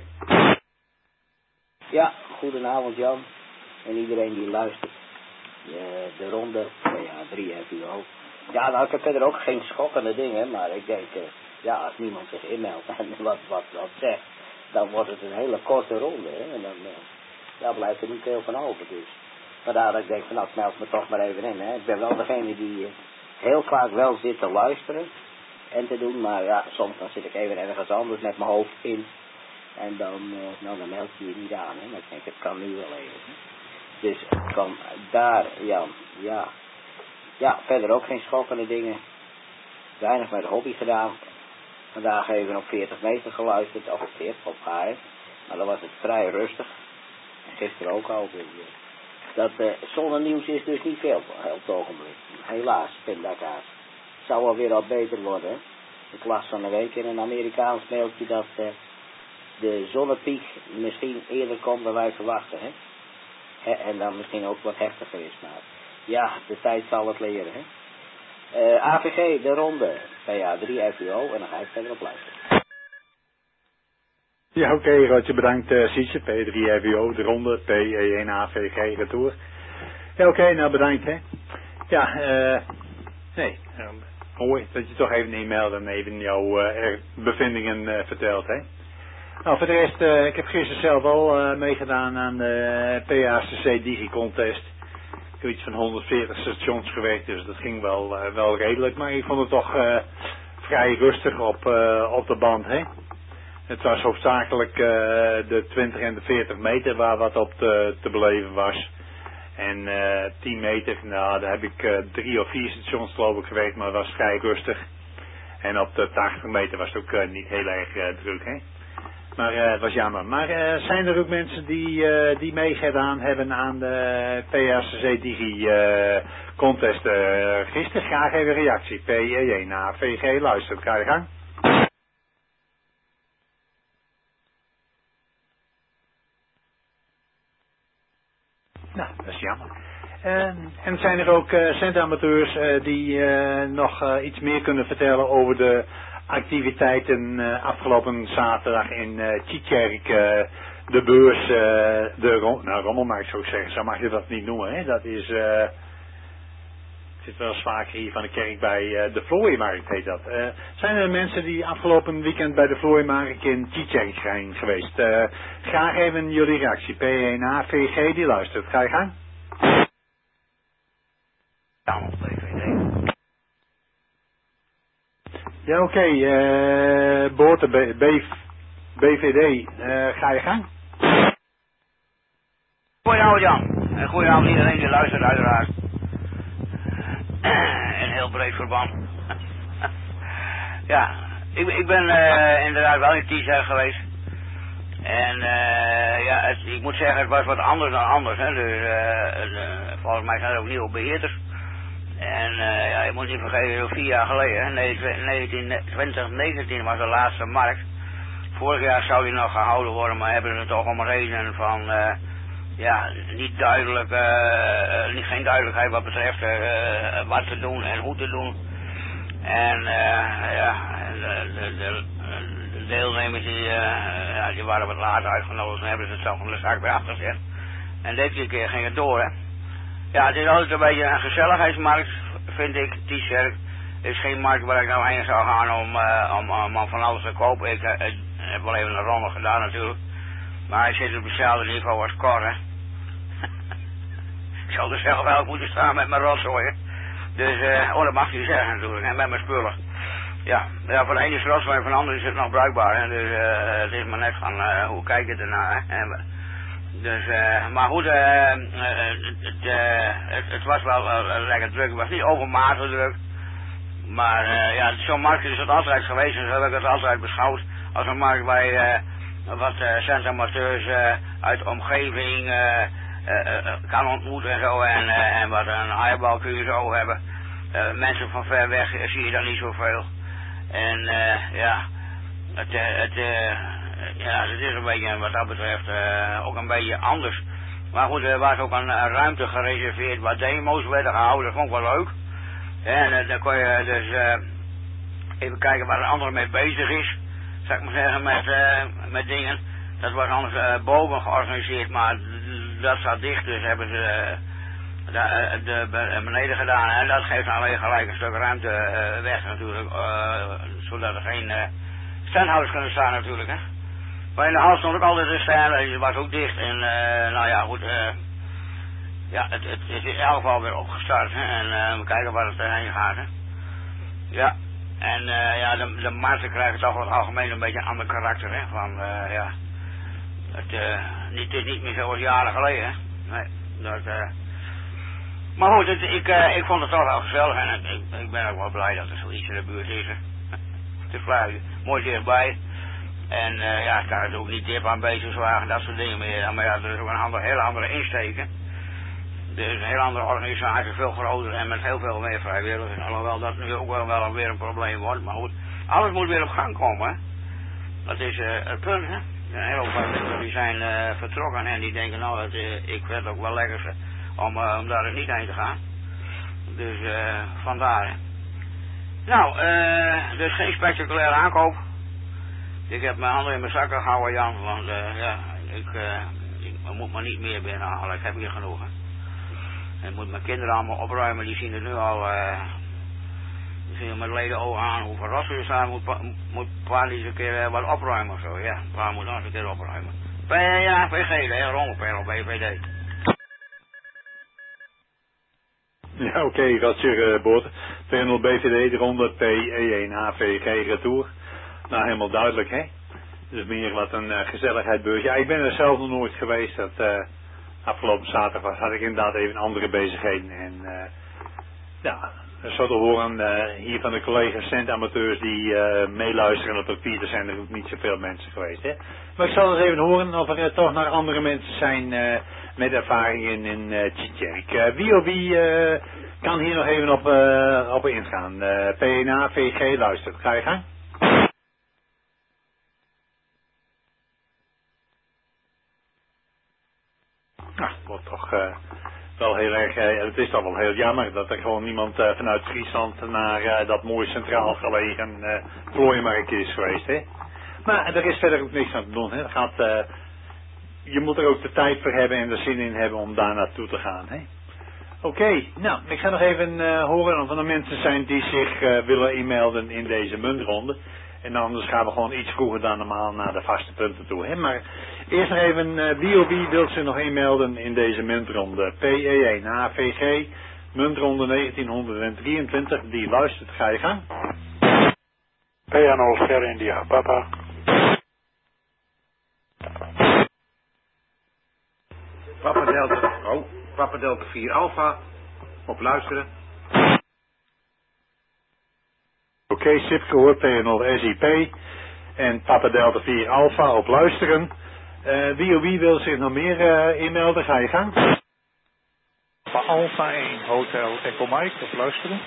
Ja, goedenavond Jan. En iedereen die luistert. De ronde, PA3 FUO. Ja, nou ik heb verder ook geen schokkende dingen, maar ik denk, als niemand zich inmeldt en wat zegt, dan wordt het een hele korte ronde. Hè? En dan blijft er niet veel van over. Dus vandaar dat ik denk van, nou, ik meld me toch maar even in. Hè? Ik ben wel degene die heel vaak wel zit te luisteren en te doen, maar ja, soms dan zit ik even ergens anders met mijn hoofd in. En dan meld je je niet aan, hè. Maar ik denk, het kan nu wel even. Hè. Dus van daar, Jan, ja, verder ook geen schokkende dingen. Weinig met de hobby gedaan. Vandaag even op 40 meter geluisterd, of op haar. Maar dan was het vrij rustig. En gisteren ook al. Dat zonnenieuws is dus niet veel op het ogenblik. Helaas, pindakaas. Het zou alweer al beter worden. Hè? Ik las van de week in een Amerikaans mailtje dat de zonnepiek misschien eerder komt dan wij verwachten. Hè? En dan misschien ook wat heftiger is. Maar ja, de tijd zal het leren. Hè? AVG, de ronde. PA3 FUO en dan ga ik verder op luisteren. Ja, oké, Rotje, bedankt Sietse, P3 FUO, de ronde, P1 AVG, retour. Ja, oké, nou bedankt hè. Ja, mooi dat je toch even e-mailt en even jouw bevindingen vertelt hè. Nou, voor de rest, ik heb gisteren zelf al meegedaan aan de PACC Digi-contest. Ik heb iets van 140 stations gewerkt, dus dat ging wel redelijk, maar ik vond het toch vrij rustig op de band hè. Het was hoofdzakelijk de 20 en de 40 meter waar wat op te beleven was. En 10 meter, nou daar heb ik 3 of 4 stations geloof ik gewerkt, maar het was vrij rustig. En op de 80 meter was het ook niet heel erg druk hè. Maar het was jammer. Maar zijn er ook mensen die meegedaan hebben aan de PACC Digi contest gisteren? Graag even reactie. PE1 naar VG luistert. Ga je gang. Nou, dat is jammer. En zijn er ook centamateurs die nog iets meer kunnen vertellen over de activiteiten afgelopen zaterdag in Tietjerk, de beurs, rommelmarkt zou ik zeggen, zo mag je dat niet noemen, hè? Dat is, zit wel eens vaker hier van de kerk bij de Vlooimarkt heet dat. Zijn er mensen die afgelopen weekend bij de Vlooimarkt in Tietjerk zijn geweest? Graag even jullie reactie. P1A, VG die luistert. Ga je gang? Ja, oké. Boorten BVD, ga je gang? Goedenavond Jan. En goedenavond iedereen die luistert uiteraard. In heel breed verband. Ja, ik ben inderdaad wel in Tietjerk geweest. En ja, ik moet zeggen, het was wat anders dan anders. Hè. Dus volgens mij zijn er ook nieuwe beheerders. En ja, je moet niet vergeten, 4 jaar geleden, hè, 2019 was de laatste markt. Vorig jaar zou die nog gehouden worden, maar hebben ze toch om redenen van, ja, niet duidelijk, geen duidelijkheid wat betreft wat te doen en hoe te doen. En ja, de deelnemers die waren wat later uitgenodigd en hebben ze het zo van de zaak weer afgezet. En deze keer ging het door, hè. Ja, het is altijd een beetje een gezelligheidsmarkt, vind ik. T-shirt is geen markt waar ik nou heen zou gaan om van alles te kopen. Ik heb wel even een ronde gedaan natuurlijk. Maar ik zit op hetzelfde niveau als Cor, hè. Ik zou er zelf wel moeten staan met mijn rotzooi. Dus, dat mag je zeggen natuurlijk, en met mijn spullen. Ja, voor de ene is het rotzooi, voor de andere is het nog bruikbaar. Hè. Dus het is maar net van hoe kijk je ernaar, hè. Dus, maar goed, het was wel lekker druk. Het was niet overmatig druk. Maar ja, zo'n markt is het altijd geweest. En zo heb ik het altijd beschouwd als een markt waar je wat centamateurs uit de omgeving kan ontmoeten en zo. En wat een eierbal kun je zo hebben. Mensen van ver weg zie je dan niet zoveel. En ja, ja, het is een beetje wat dat betreft ook een beetje anders. Maar goed, er was ook een ruimte gereserveerd waar demo's werden gehouden. Dat vond ik wel leuk. En dan kon je dus even kijken waar een ander mee bezig is. Zou ik maar zeggen, met dingen. Dat was anders boven georganiseerd, maar dat zat dicht. Dus hebben ze beneden gedaan. En dat geeft dan weer gelijk een stuk ruimte weg natuurlijk. Zodat er geen standhouders kunnen staan natuurlijk, hè. Maar in de hal stond ook altijd een stand, die was ook dicht. En nou ja, goed. ja, het is in elk geval weer opgestart. Hè, en we kijken waar het heen gaat. Hè. Ja. En ja, de markten krijgen toch wat algemeen een beetje een ander karakter. Hè, van ja. Het is niet meer zoals jaren geleden. Hè. Nee. Maar goed, ik vond het toch wel gezellig. En ik ben ook wel blij dat er zoiets in de buurt is. Hè. Het is vrij mooi dichtbij. En ja, ik kan het ook niet dip aan bezigwagen, dat soort dingen meer. Maar ja, er is ook een hele andere insteken. Er is een heel andere organisatie, veel groter en met heel veel meer vrijwilligers. Alhoewel dat nu ook wel weer een probleem wordt. Maar goed, alles moet weer op gang komen. Hè. Dat is het punt. Hè. Een hele hoop mensen die zijn vertrokken en die denken nou, ik vind het ook wel lekker om daar eens niet heen te gaan. Dus vandaar. Hè. Nou, dus geen spectaculaire aankoop. Ik heb mijn handen in mijn zakken gehouden, Jan, want ja, ik moet maar niet meer binnenhalen. Ik heb hier genoeg. Hè. En ik moet mijn kinderen allemaal opruimen, die zien het nu al, die zien met leden ogen aan hoe verrast ze zijn. Moet pa eens een keer wat opruimen of zo, ja. Pa moet nog eens een keer opruimen. Ja, PG, hè, Rommelperl, BVD. Ja, oké, Roger Boort. PNL BVD, de ronde PE1 AVG retour. Nou, helemaal duidelijk, hè. Dus meer wat een gezelligheidsbeurs. Ja, ik ben er zelf nog nooit geweest. Dat afgelopen zaterdag had ik inderdaad even andere bezigheden. En ja, zo te horen hier van de collega's centamateurs die meeluisteren op het papier. Er zijn er ook niet zoveel mensen geweest, hè. Maar ik zal eens even horen of er toch nog andere mensen zijn met ervaring in Tjitjerk. Wie kan hier nog even op ingaan? PNA, VG, luistert. Ga je gang? Nou, wordt toch wel heel erg, het is toch wel heel jammer dat er gewoon niemand vanuit Friesland naar dat mooi centraal gelegen plooimarkt is geweest, hè. Maar er is verder ook niks aan te doen, hè. Je moet er ook de tijd voor hebben en er zin in hebben om daar naartoe te gaan, hè. Oké, nou, ik ga nog even horen of er mensen zijn die zich willen inmelden in deze muntronde. En anders gaan we gewoon iets vroeger dan normaal naar de vaste punten toe. Hè? Maar eerst nog even, wie wil zich nog inmelden in deze muntronde? PE1 AVG, muntronde 1923, die luistert, ga je gang. PNO Sierra India, papa. Papa Delta 4 Alpha, op luisteren. Oké, SIP gehoord, PNL SIP en Papa Delta 4 Alpha op luisteren. Wie wil zich nog meer inmelden? Ga je gang. Papa Alpha 1, Hotel Echo Mike, op luisteren.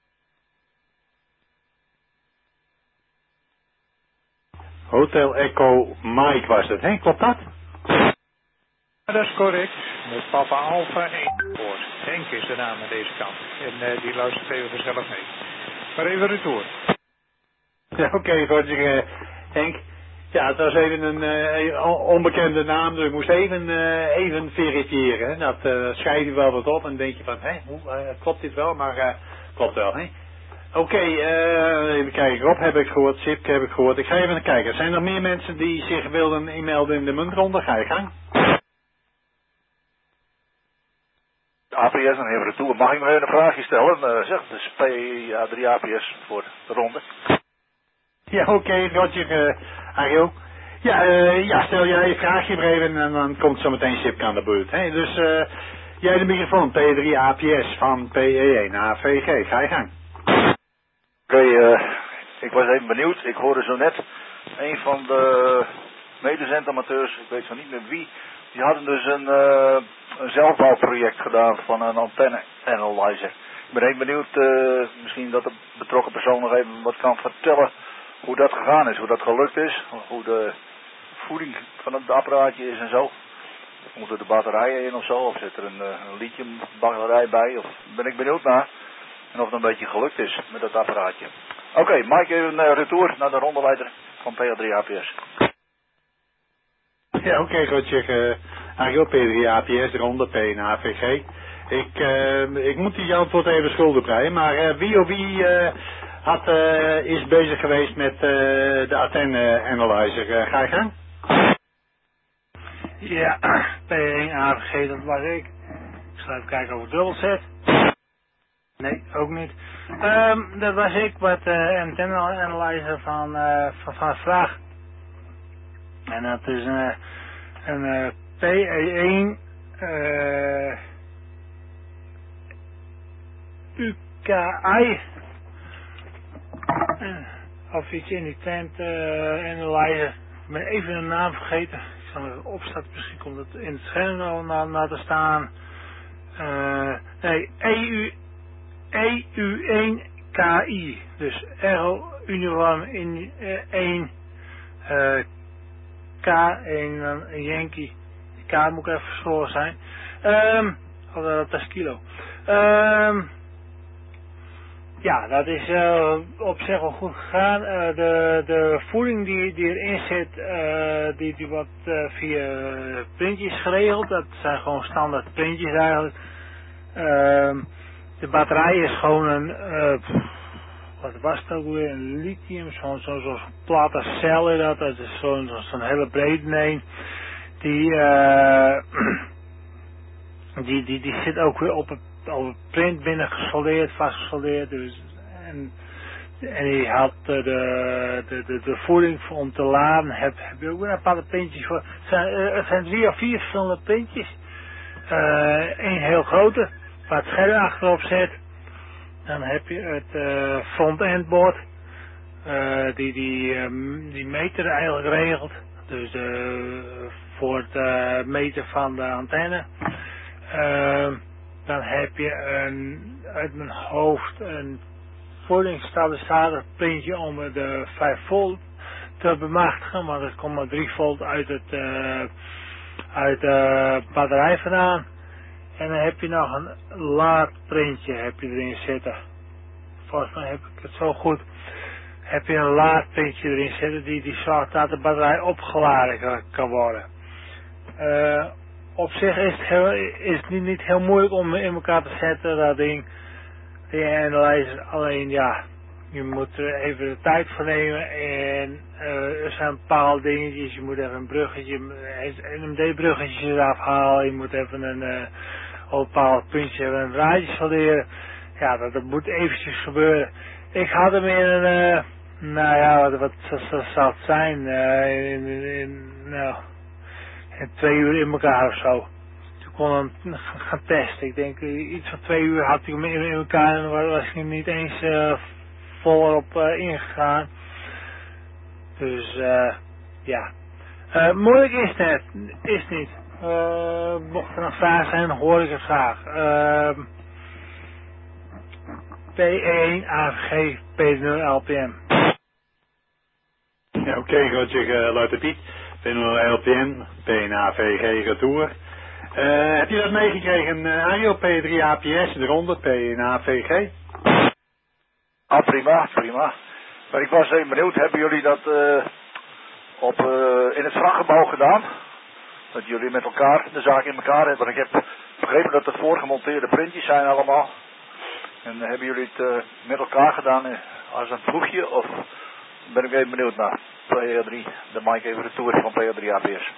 Hotel Echo Mike was het, hè? Klopt dat? Ja, dat is correct. Met Papa Alpha 1 woord. Henk is de naam aan deze kant. En die luistert even gezellig mee. Maar even retour. Ja, oké, Roger, Henk. Ja, het was even een onbekende naam, dus ik moest even verifiëren. Dat schrijf je wel wat op en denk je van, klopt dit wel? Maar klopt wel, hè? Oké, even kijken. Rob heb ik gehoord, Sip heb ik gehoord. Ik ga even kijken. Zijn er meer mensen die zich wilden inmelden in de muntronde? Ga je gang. APS en even retour. Mag ik nog even een vraagje stellen? Zeg, dus PA3 APS voor de ronde. Ja, oké, Roger, Ario. Ja, stel jij je vraagje maar even en dan komt zo meteen Sipke aan de beurt. Hè? Dus jij de microfoon, P3 APS van PE1 AVG. Ga je gang. Oké, ik was even benieuwd. Ik hoorde zo net een van de medezentamateurs, ik weet zo niet meer wie, die hadden dus een zelfbouwproject gedaan van een antenne-analyzer. Ik ben even benieuwd, misschien dat de betrokken persoon nog even wat kan vertellen hoe dat gegaan is, hoe dat gelukt is, hoe de voeding van het apparaatje is en zo. Moeten de batterijen in of zo, of zit er een lithiumbatterij bij, of ben ik benieuwd naar. En of het een beetje gelukt is met dat apparaatje. Oké, Mike, even retour naar de rondeleider van PA3 APS. Ja, oké, Roger. Ario, P3 APS, de ronde, PNAVG. Ik moet die antwoord even schuldig breien, maar wie is bezig geweest met de antenne-analyzer? Ga je gang? Ja, P1 AVG, dat was ik. Ik even kijken of ik dubbel zet. Nee, ook niet. Dat was ik met antenne analyzer van vraag. En dat is een PE1 UKI of iets in die tent analyzer. Ik ben even de naam vergeten. Ik zal even opstarten, misschien komt het in het scherm naar te staan. Nee, EU1KI. Dus R uniform in 1 K en een Yankee. K moet even verschoren zijn. Of dat is kilo. Ja, dat is op zich wel goed gegaan. De voeding die erin zit, die wordt via printjes geregeld. Dat zijn gewoon standaard printjes eigenlijk. De batterij is gewoon een, wat was het ook weer, een lithium, zo'n platte cel in dat is zo'n hele brede een. Die zit ook weer op het print binnen gesoldeerd, vastgesoldeerd. Dus, en die had de voeding om te laden, heb je ook weer een paar printjes voor. Het zijn 3 of 4 verschillende printjes. Eén heel grote, waar het scherm achterop zit. Dan heb je het front-end board, die meter eigenlijk regelt. Dus voor het meten van de antenne. Dan heb je uit mijn hoofd een voedingsstabilisator printje om de 5 volt te bemachtigen. Want er komt maar 3 volt uit de batterij vandaan. En dan heb je nog een laadprintje heb je erin zitten. Volgens mij heb ik het zo goed. Heb je een laadprintje erin zitten die zorgt dat de batterij opgeladen kan worden. Op zich is het niet heel moeilijk om in elkaar te zetten, dat ding. Die analyzer, alleen ja, je moet er even de tijd voor nemen en er zijn bepaalde dingetjes, je moet even een bruggetje, een NMD-bruggetje eraf halen, je moet even op een bepaald puntje een draadje solderen. Ja, dat moet eventjes gebeuren. Ik had hem in een, nou ja, wat zal het zijn, in 2 uur in elkaar of zo. Toen kon hem gaan testen. Ik denk iets van 2 uur had ik hem in elkaar en was ik niet eens volop ingegaan. Dus ja. Moeilijk is het is niet. Mocht er nog vragen zijn, hoor ik het graag. P1 AVG P0 LPM. Ja, oké, Roger, Luiten Piet. P0 LPM, P1AVG retour. Heb je dat meegekregen, Ario? P3 APS eronder, P1AVG? Ah, prima. Maar ik was even benieuwd, hebben jullie dat in het vrachtgebouw gedaan? Dat jullie met elkaar de zaak in elkaar hebben. Want ik heb begrepen dat het voorgemonteerde printjes zijn allemaal. En hebben jullie het met elkaar gedaan als een ploegje? Of ben ik even benieuwd naar PA3, de Mike even retour van PA3 APS.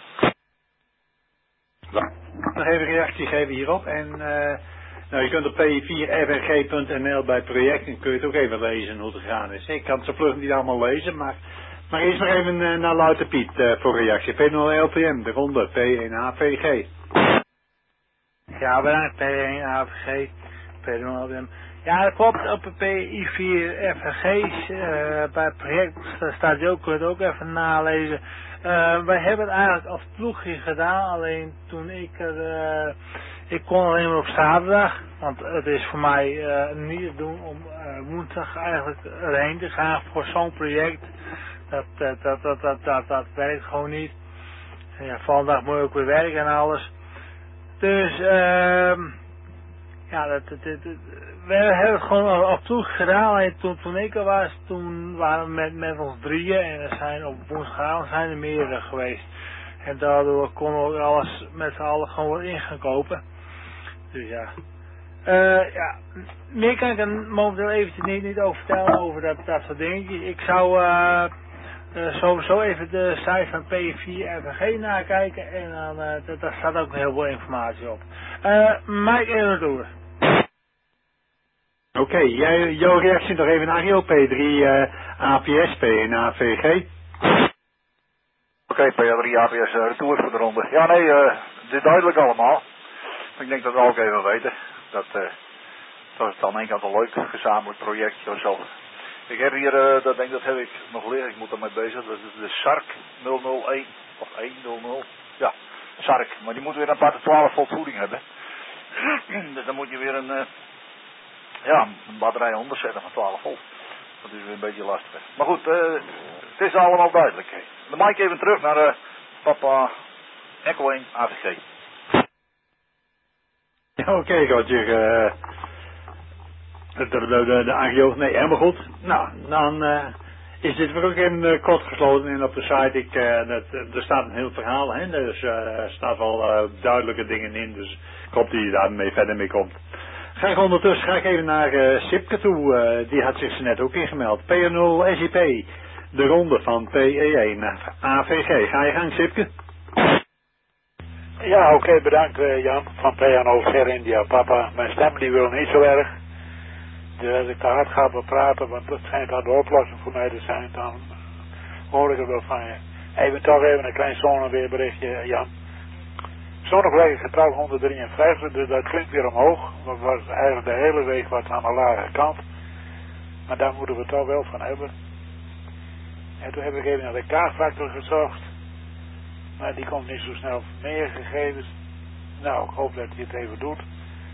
Nog even reactie geven hierop. En nou, je kunt op p4frg.nl bij projecten kun je het ook even lezen hoe het gegaan is. Ik kan het zo vlug niet allemaal lezen, maar eerst nog even naar Luiten Piet voor reactie. P0 LPM, de ronde, P1AVG. Ja, bedankt, P1 AVG, P0 LPM. Ja, dat klopt, op de PI4 FRG's, bij het project staat je ook, kun je het ook even nalezen. Wij hebben het eigenlijk als ploegje gedaan, alleen toen ik kon alleen maar op zaterdag, want het is voor mij niet te doen om woensdag eigenlijk erheen te gaan voor zo'n project. Dat werkt gewoon niet. En ja, volgende dag moet ik ook weer werken en alles. Dus, ja, we hebben het gewoon op ploeg gedaan. En toen ik er was, toen waren we met ons 3 en er zijn op woensdagavond zijn er meerdere geweest. En daardoor konden we alles met z'n allen gewoon weer in gaan kopen. Dus ja. Ja, meer kan ik er momenteel eventjes niet over vertellen over dat soort dingetjes. Ik zou sowieso even de site van P4FG nakijken en dan daar staat ook heel veel informatie op. Mike en Retour. Oké, jouw reactie nog even naar P3 APS, PNAVG. Oké, P3 APS Retour voor de ronde. Ja, nee, het is duidelijk allemaal. Ik denk dat we ook even weten. Dat is dan een kant een leuk gezamenlijk projectje of zo. Ik heb hier, dat heb ik nog leren, ik moet ermee bezig. Dat is de SARC 001 of 100. Ja, SARC. Maar die moet weer een aparte 12 volt voeding hebben. Dus dan moet je weer een batterij onderzetten van 12 volt. Dat is weer een beetje lastig. Maar goed, het is allemaal duidelijk. De mic even terug naar papa Echo 1 AVG. Ja, oké, Roger. De AGO, nee, helemaal goed. Nou, dan is dit weer ook even kort gesloten en op de site, er staat een heel verhaal, hè, dus er staat wel duidelijke dingen in, dus ik hoop dat je daarmee verder mee komt. Ondertussen ga ik even naar Sipke toe, die had zich net ook ingemeld. P0 SIP, de ronde van PE1 AVG. Ga je gang, Sipke? Ja, oké, bedankt Jan van PNO Ger India. Papa, mijn stem die wil niet zo erg. Dus als ik te hard ga praten, want dat schijnt dan de oplossing voor mij te zijn, dan hoor ik het wel van je. Even toch even een klein zonneweerberichtje, Jan. Zonnevlek getrouw 153, dus dat klinkt weer omhoog. Dat was eigenlijk de hele week wat aan de lage kant. Maar daar moeten we toch wel van hebben. En toen heb ik even naar de K-factor gezocht. Maar die komt niet zo snel meer gegevens. Nou, ik hoop dat hij het even doet.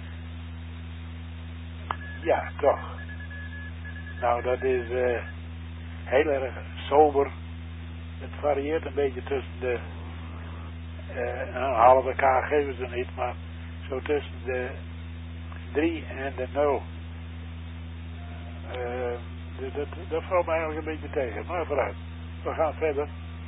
Ja, toch. Nou, dat is heel erg sober. Het varieert een beetje tussen de... een halve K geven ze niet, maar zo tussen de 3 en de 0. Dat valt me eigenlijk een beetje tegen. Maar vooruit. We gaan verder.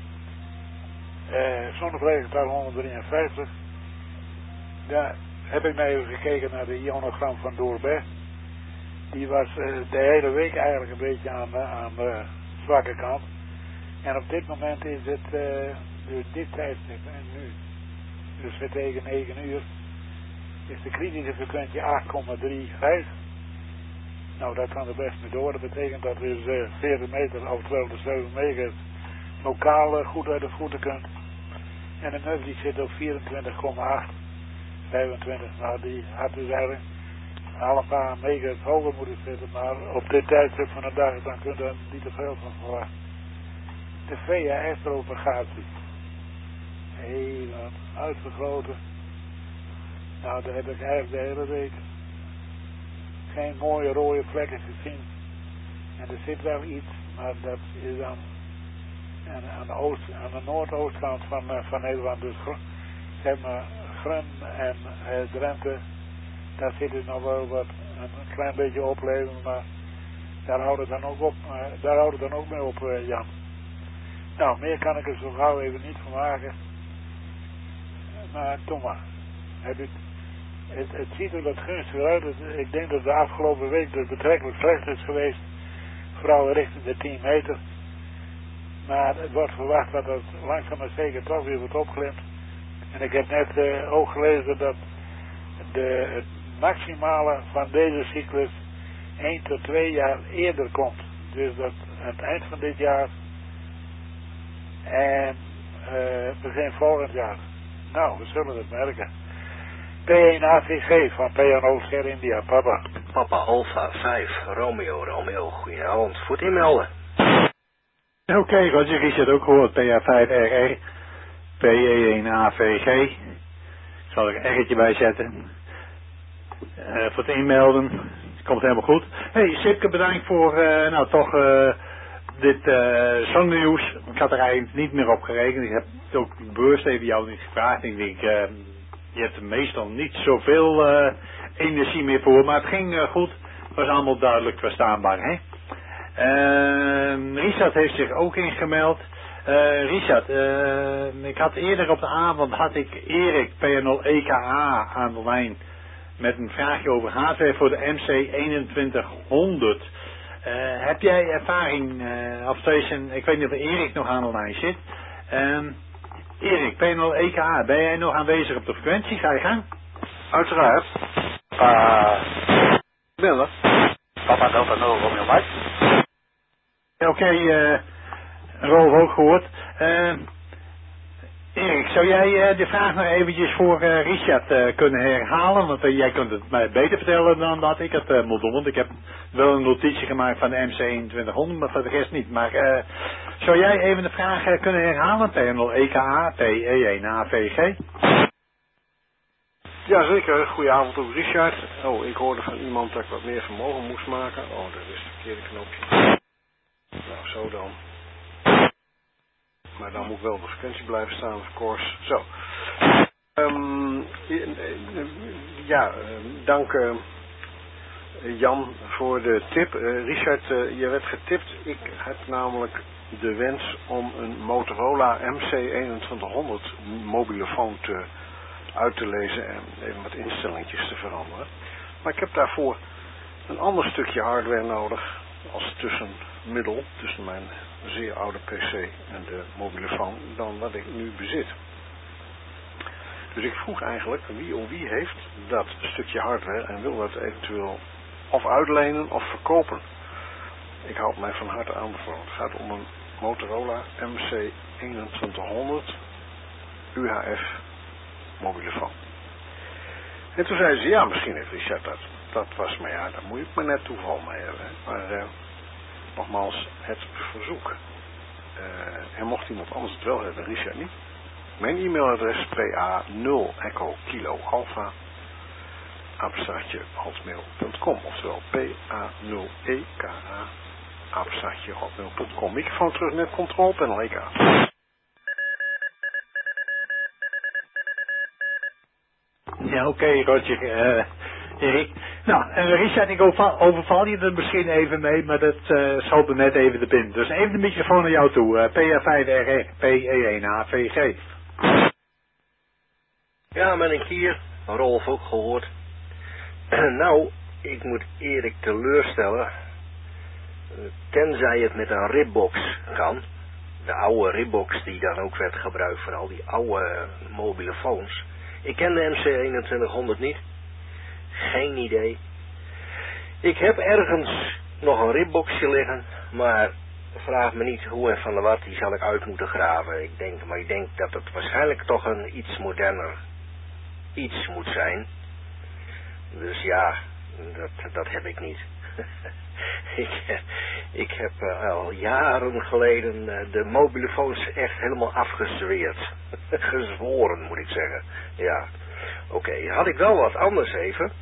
Zonnevleugel 153. Daar heb ik nou even gekeken naar de ionogram van Doorbert. Die was de hele week eigenlijk een beetje aan de zwakke kant. En op dit moment is het dus dit tijdstip en nu. Dus weer tegen 9 uur is de kritische frequentie 8,35. Nou, dat kan er best mee door. Dat betekent dat we dus 40 meter, oftewel de 7 megahertz, lokaal goed uit de voeten kunt. En de nuf die zit op 24,8. 25, nou die had dus eigenlijk een paar megahertz hoger moeten zitten, maar op dit tijdstip van de dag dan kun je er niet te veel van verwachten. De VHS-propagatie. Heel uitvergroten. Nou, daar heb ik eigenlijk de hele week geen mooie rode vlekken gezien. En er zit wel iets, maar dat is dan aan de noordoostkant van Nederland, dus zeg maar Grun en Drenthe, daar zit het nog wel wat een klein beetje opleven, maar daar houdt het dan ook op, daar houdt het dan ook mee op, Jan. Nou, meer kan ik er zo gauw even niet van maken. Maar doe maar. Het ziet er wat gunstiger uit. Ik denk dat de afgelopen week dus betrekkelijk slecht is geweest. Vooral richting de 10 meter. Maar het wordt verwacht dat het langzaam maar zeker toch weer wordt opgeklimd. En ik heb net ook gelezen dat het maximale van deze cyclus 1 tot 2 jaar eerder komt. Dus dat aan het eind van dit jaar en begin volgend jaar. Nou, we zullen het merken. P1 AVG van PNO Ger India, papa. Papa Alpha 5, Romeo, goedenavond, voor het inmelden. Oké, Roger, is het ook gehoord, PA5RR, PE1 AVG. Ik zal er een R'tje bij zetten. Voor het inmelden, komt helemaal goed. Hey, Sipke, bedankt voor, dit zonnenieuws. Ik had er eigenlijk niet meer op gerekend. Ik heb ook bewust even jou niet gevraagd. Ik denk, je hebt er meestal niet zoveel energie meer voor. Maar het ging goed. Het was allemaal duidelijk verstaanbaar, hè? Richard heeft zich ook ingemeld. Richard, ik had eerder op de avond Erik P0EKA aan de lijn met een vraagje over hardware voor de MC2100. Heb jij ervaring op station, ik weet niet of Erik nog aan de lijn zit. Erik, P0 EKA, ben jij nog aanwezig op de frequentie? Ga je gang? Uiteraard. Binnen. Papa Delta 0 Romeo Mike. Oké, Rolf ook gehoord. Erik, zou jij de vraag nog eventjes voor Richard kunnen herhalen? Want jij kunt het mij beter vertellen dan dat ik het moet doen. Want ik heb wel een notitie gemaakt van de MC2100, maar voor de rest niet. Maar zou jij even de vraag kunnen herhalen? P0 EKA, PE1 AVG. Jazeker, goedenavond ook Richard. Oh, ik hoorde van iemand dat ik wat meer vermogen moest maken. Oh, dat is het verkeerde knopje. Nou, zo dan. Maar dan moet ik wel op de frequentie blijven staan, of course. Zo. Dank Jan voor de tip. Richard, je werd getipt. Ik heb namelijk de wens om een Motorola MC2100 mobielefoon uit te lezen en even wat instellingjes te veranderen. Maar ik heb daarvoor een ander stukje hardware nodig als tussenmiddel tussen mijn zeer oude PC en de mobielefoon dan wat ik nu bezit. Dus ik vroeg eigenlijk wie heeft dat stukje hardware en wil dat eventueel of uitlenen of verkopen. Ik houd mij van harte aanbevolen. Het gaat om een Motorola MC2100 UHF mobielefoon. En toen zei ze, ja, misschien heeft Richard dat. Dat was, maar ja, daar moet ik me net toeval mee hebben. Maar nogmaals, het verzoek. En mocht iemand anders het wel hebben, Richard niet. Mijn e-mailadres pa0 echo kilo alpha @hotmail.com, oftewel pa0 eka @hotmail.com. Microfoon terug net control panel EK. Ja, oké, Roger. Erik. Nou, Richard, ik overval je er misschien even mee, maar dat schoot er net even de pin. Dus even de microfoon naar jou toe. PA5RR, PE1 AVG. Ja, ben ik hier. Rolf ook gehoord. Nou, ik moet Erik teleurstellen. Tenzij het met een ribbox kan. De oude ribbox die dan ook werd gebruikt voor al die oude mobielefoons. Ik ken de MC2100 niet. Geen idee. Ik heb ergens nog een ribboxje liggen, maar vraag me niet hoe en van de wat, die zal ik uit moeten graven. Ik denk dat het waarschijnlijk toch een iets moderner iets moet zijn. Dus ja, dat heb ik niet. Ik heb al jaren geleden de mobielefoons echt helemaal afgezweerd. Gezworen moet ik zeggen. Ja, oké. Had ik wel wat anders even.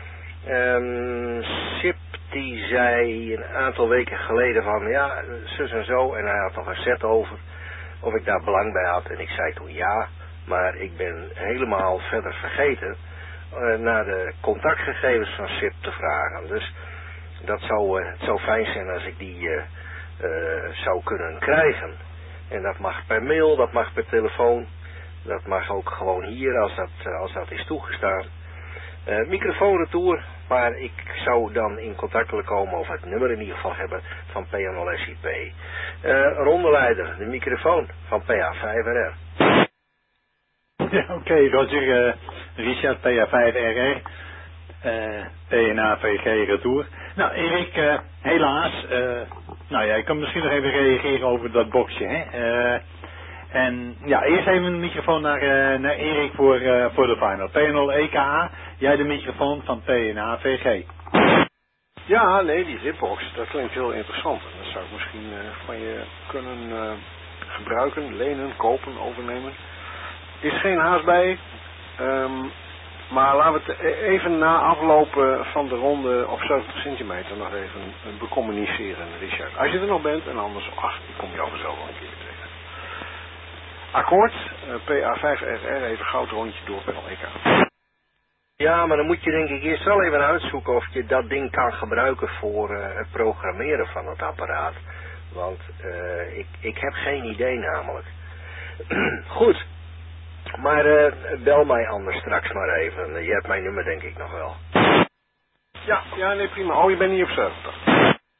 Sip die zei een aantal weken geleden van ja, zus en zo. En hij had nog een set over. Of ik daar belang bij had. En ik zei toen ja. Maar ik ben helemaal verder vergeten naar de contactgegevens van Sip te vragen. Dus het zou fijn zijn als ik die zou kunnen krijgen. En dat mag per mail, dat mag per telefoon. Dat mag ook gewoon hier als dat is toegestaan. Microfoonretour, maar ik zou dan in contact willen komen of het nummer in ieder geval hebben van PA0SIP. Rondeleider, de microfoon van PA5RR. Ja, oké, Roger, Richard, PA5RR, PNAVG retour. Nou, Erik, helaas, nou ja, ik kan misschien nog even reageren over dat boxje, hè. En ja, eerst even een microfoon naar Erik voor de final. P0 EKA, jij de microfoon van PNAVG. Ja, nee, die zipbox, dat klinkt heel interessant. En dat zou ik misschien van je kunnen gebruiken, lenen, kopen, overnemen. Is geen haast bij. Maar laten we het even na aflopen van de ronde op 70 centimeter nog even becommuniceren, Richard. Als je er nog bent en anders, ik kom jou vanzelf wel een keer tegen. Akkoord, PA5RR, even goud rondje door panel EK. Ja, maar dan moet je denk ik eerst wel even uitzoeken of je dat ding kan gebruiken voor het programmeren van het apparaat. Want ik heb geen idee namelijk. Goed, maar bel mij anders straks maar even. Je hebt mijn nummer denk ik nog wel. Ja, nee prima. Oh, je bent niet op 70.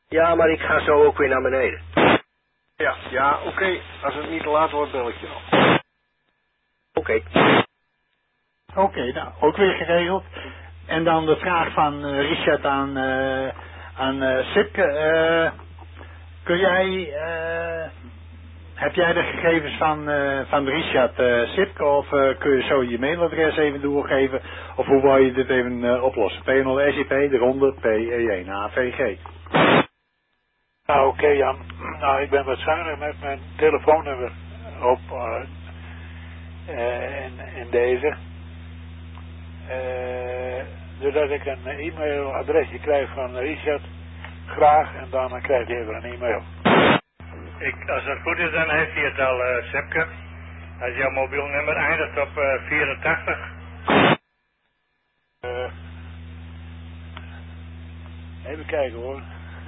Ja, maar ik ga zo ook weer naar beneden. Ja, oké. Als het niet te laat wordt, bel ik je nog. Oké. Oké, nou, ook weer geregeld. En dan de vraag van Richard aan Sipke. Kun jij, heb jij de gegevens van Richard, Sipke, of kun je zo je mailadres even doorgeven? Of hoe wil je dit even oplossen? P0 SIP, de ronde, PE1 AVG. Nou, oké, Jan. Nou, ik ben wat zuinig met mijn telefoonnummer op in deze. Doordat ik een e-mailadresje krijg van Richard, graag, en dan krijg je even een e-mail. Als het goed is, dan heeft hij het al, Sepke. Als jouw mobiel nummer eindigt op 84. Even kijken hoor.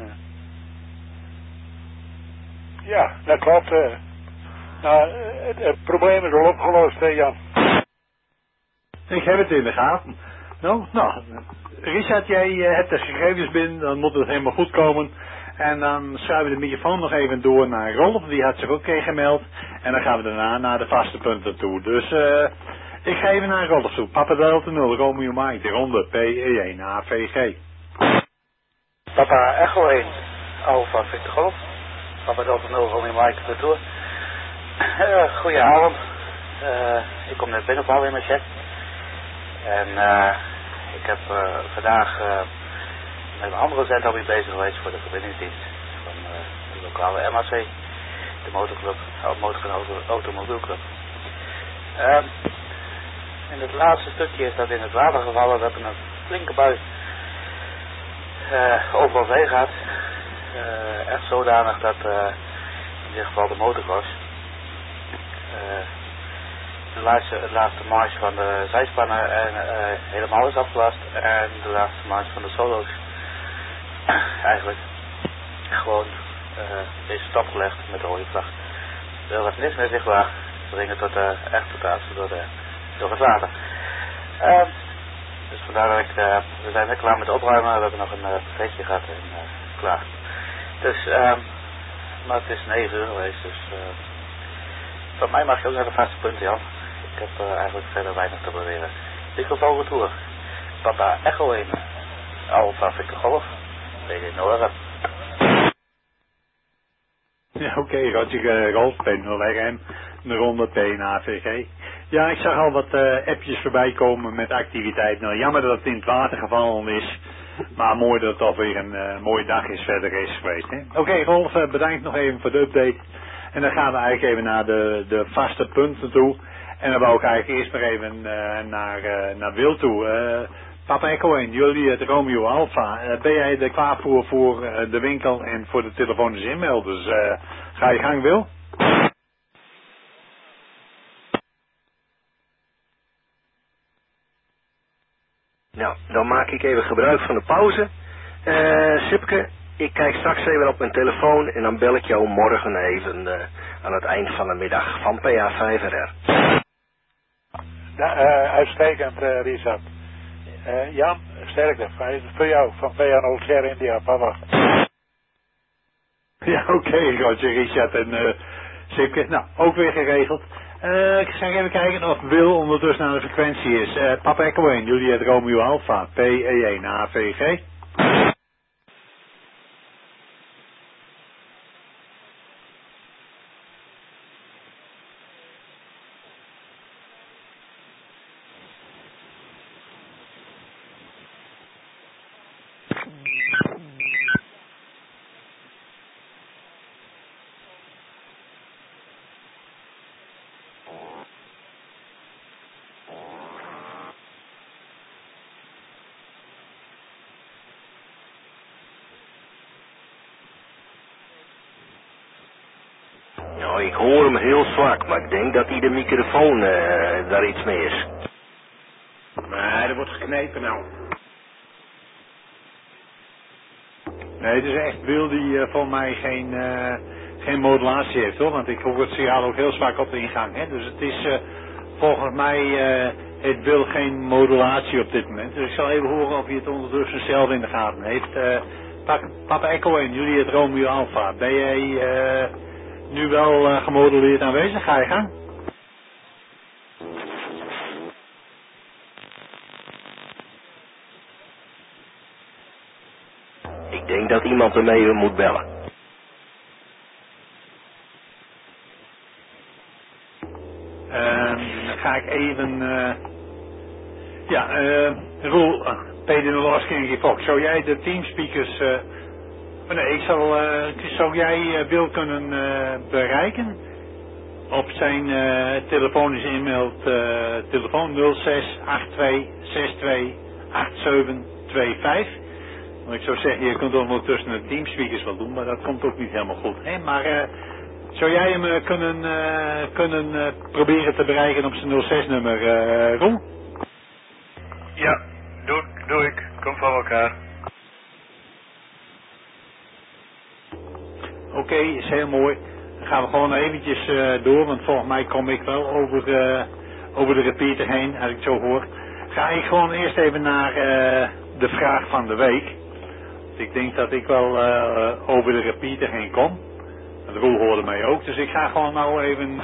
Ja, dat klopt. Nou, het probleem is al opgelost, hè, Jan. Ik heb het in de gaten. Nou, Richard, jij hebt de gegevens binnen, dan moet het helemaal goed komen. En dan schuiven we de microfoon nog even door naar Rolf, die had zich ook gemeld. En dan gaan we daarna naar de vaste punten toe. Dus ik ga even naar Rolf toe. Papa Delta 0, Romeo Mike, de ronde, PE1, AVG. Papa Echo 1, Alpha Victor Golf. Papa Delta 0, Romeo Mike, de Tour. Goedenavond. Ik kom net binnen op in mijn chat. En ik heb vandaag met een andere zender weer bezig geweest voor de verbindingsdienst van de lokale MAC, de motorclub, automobielclub. In het laatste stukje is dat in het water gevallen, we hebben een flinke bui overal zee gehad. Echt zodanig dat in dit geval de motocross de laatste marge van de zijspannen helemaal is afgelast en de laatste marge van de solo's eigenlijk gewoon is stopgelegd met de rode vlag. Er was niks meer zichtbaar. Ze gingen echt tot de door het water. Dus vandaar dat we zijn net klaar met opruimen. We hebben nog een feestje gehad en klaar. Dus, maar het is 9 uur geweest, dus van mij mag je ook naar de vaste punten, Jan. Ik heb eigenlijk verder weinig te beweren. Microfoon retour. Papa Echo 1, Alpha Victor Golf, PE0 Ja, oké, Roger Rolf, P0RM, de ronde PNAVG. Ja, ik zag al wat appjes voorbij komen met activiteit. Nou, jammer dat het in het water gevallen is. Maar mooi dat het alweer een mooie dag is verder is geweest. Oké, Rolf, bedankt nog even voor de update. En dan gaan we eigenlijk even naar de vaste punten toe. En dan wou ik eigenlijk eerst maar even naar Wil toe. Papa Echo 1, jullie het Romeo Alpha. Ben jij er klaar voor de winkel en voor de telefonische e-mail? Dus ga je gang, Wil. Nou, dan maak ik even gebruik van de pauze. Sipke, ik kijk straks even op mijn telefoon en dan bel ik jou morgen even aan het eind van de middag van PA5RR. Uitstekend, Richard. Jan, sterkte. Voor jou, van PA0 Sierra India, papa. Ja, oké, Roger, Richard en Sipke. Nou, ook weer geregeld. Ik ga even kijken of Wil ondertussen naar de frequentie is. Papa Echo 1, jullie het Romeo Alpha, PE1 AVG. Nou, ik hoor hem heel zwak, maar ik denk dat hij de microfoon daar iets mee is. Nee, er wordt geknepen nou. Nee, het is echt Wil die volgens mij geen modulatie heeft, hoor. Want ik hoor het signaal ook heel zwak op de ingang. Hè? Dus het is volgens mij heeft Wil geen modulatie op dit moment. Dus ik zal even horen of hij het ondertussen zelf in de gaten heeft. Papa Echo 1, Juliet Romeo Alpha. Ben jij nu wel gemodelleerd aanwezig? Ga je gang? Ik denk dat iemand ermee moet bellen. Dan ga ik even... Roel, Peter Nolowski en Fox, zou jij de teamspeakers... zou jij Wil kunnen bereiken? Op zijn telefonische e-mail telefoon 0682628725. Want ik zou zeggen, je kunt ondertussen de teamspeakers wel doen, maar dat komt ook niet helemaal goed. Hè? Maar zou jij hem kunnen proberen te bereiken op zijn 06-nummer, Roel? Ja, doe ik. Kom van elkaar. Oké, is heel mooi. Dan gaan we gewoon eventjes door, want volgens mij kom ik wel over de repeater heen, als ik het zo hoor. Ga ik gewoon eerst even naar de vraag van de week. Ik denk dat ik wel over de repeater heen kom. De Roel hoorde mij ook, dus ik ga gewoon nou even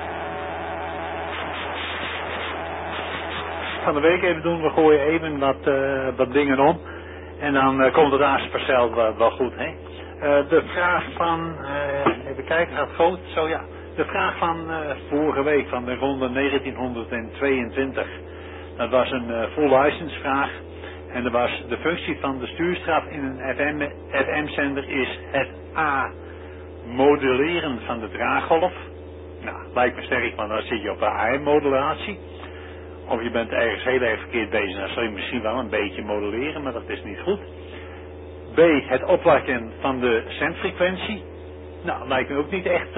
van de week even doen. We gooien even wat dingen om. En dan komt het aanspercel wel goed, hè. De vraag van, even kijken, gaat groot, zo ja. De vraag van vorige week, van de ronde 1922. Dat was een full license vraag. En er was de functie van de stuurstrap in een FM-zender is het A. moduleren van de draaggolf. Nou, lijkt me sterk, want dan zit je op de AM-modulatie. Of je bent ergens heel erg verkeerd bezig, dan zal je misschien wel een beetje moduleren, maar dat is niet goed. B. Het opwekken van de zendfrequentie. Nou, lijkt me ook niet echt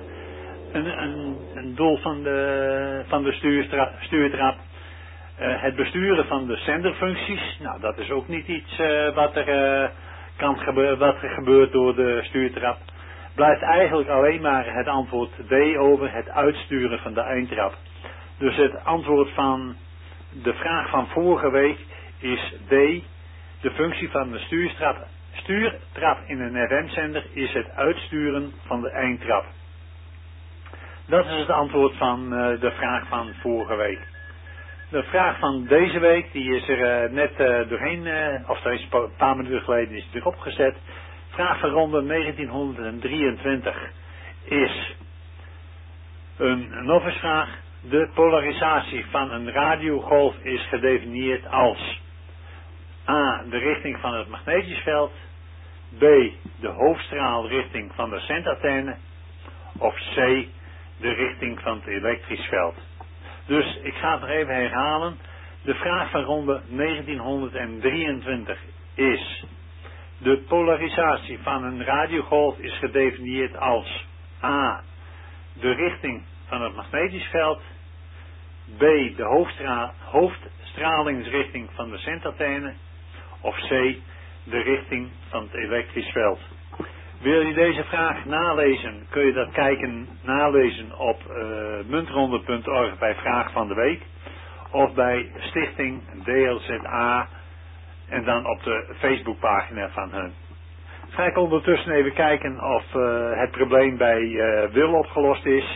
een doel van de stuurtrap. Het besturen van de zenderfuncties. Nou, dat is ook niet iets wat er gebeurt door de stuurtrap. Blijft eigenlijk alleen maar het antwoord D over, het uitsturen van de eindtrap. Dus het antwoord van de vraag van vorige week is D. De functie van de stuurtrap in een FM-zender is het uitsturen van de eindtrap. Dat is het antwoord van de vraag van vorige week. De vraag van deze week, die is er net doorheen, of er is een paar minuten geleden is erop gezet. Vraag van ronde 1923 is een novice vraag. De polarisatie van een radiogolf is gedefinieerd als A. De richting van het magnetisch veld. B. De hoofdstraalrichting van de zendantenne. Of C. De richting van het elektrisch veld. Dus ik ga het nog even herhalen. De vraag van ronde 1923 is: de polarisatie van een radiogolf is gedefinieerd als A. De richting van het magnetisch veld. B. De hoofdstralingsrichting van de zendantenne. Of C. De richting van het elektrisch veld. Wil je deze vraag nalezen, kun je dat nalezen op muntronde.org bij Vraag van de Week. Of bij Stichting DLZA en dan op de Facebookpagina van hun. Ga ik ondertussen even kijken of het probleem bij Wil opgelost is.